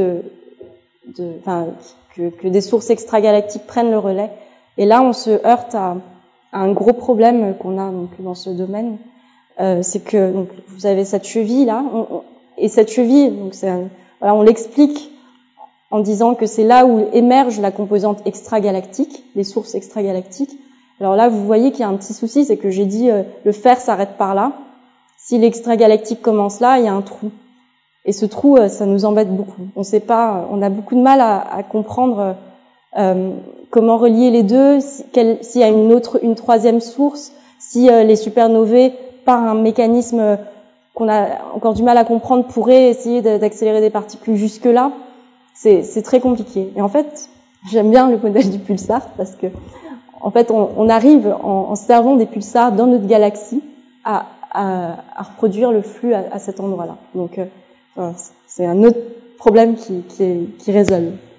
que des sources extragalactiques prennent le relais. Et là, on se heurte à un gros problème qu'on a donc dans ce domaine. C'est que donc, vous avez cette cheville là, et cette cheville, donc on l'explique en disant que c'est là où émerge la composante extragalactique, les sources extragalactiques. Alors là, vous voyez qu'il y a un petit souci, c'est que j'ai dit le fer s'arrête par là. Si l'extragalactique commence là, il y a un trou. Et ce trou, ça nous embête beaucoup. On sait pas, on a beaucoup de mal à comprendre comment relier les deux, s'il y a une troisième source, si les supernovae, par un mécanisme qu'on a encore du mal à comprendre, pourraient essayer d'accélérer des particules jusque-là. C'est très compliqué. Et en fait, j'aime bien le modèle du pulsar parce que, en fait, on arrive en servant des pulsars dans notre galaxie à reproduire le flux à cet endroit-là. Donc, c'est un autre problème qui résolve.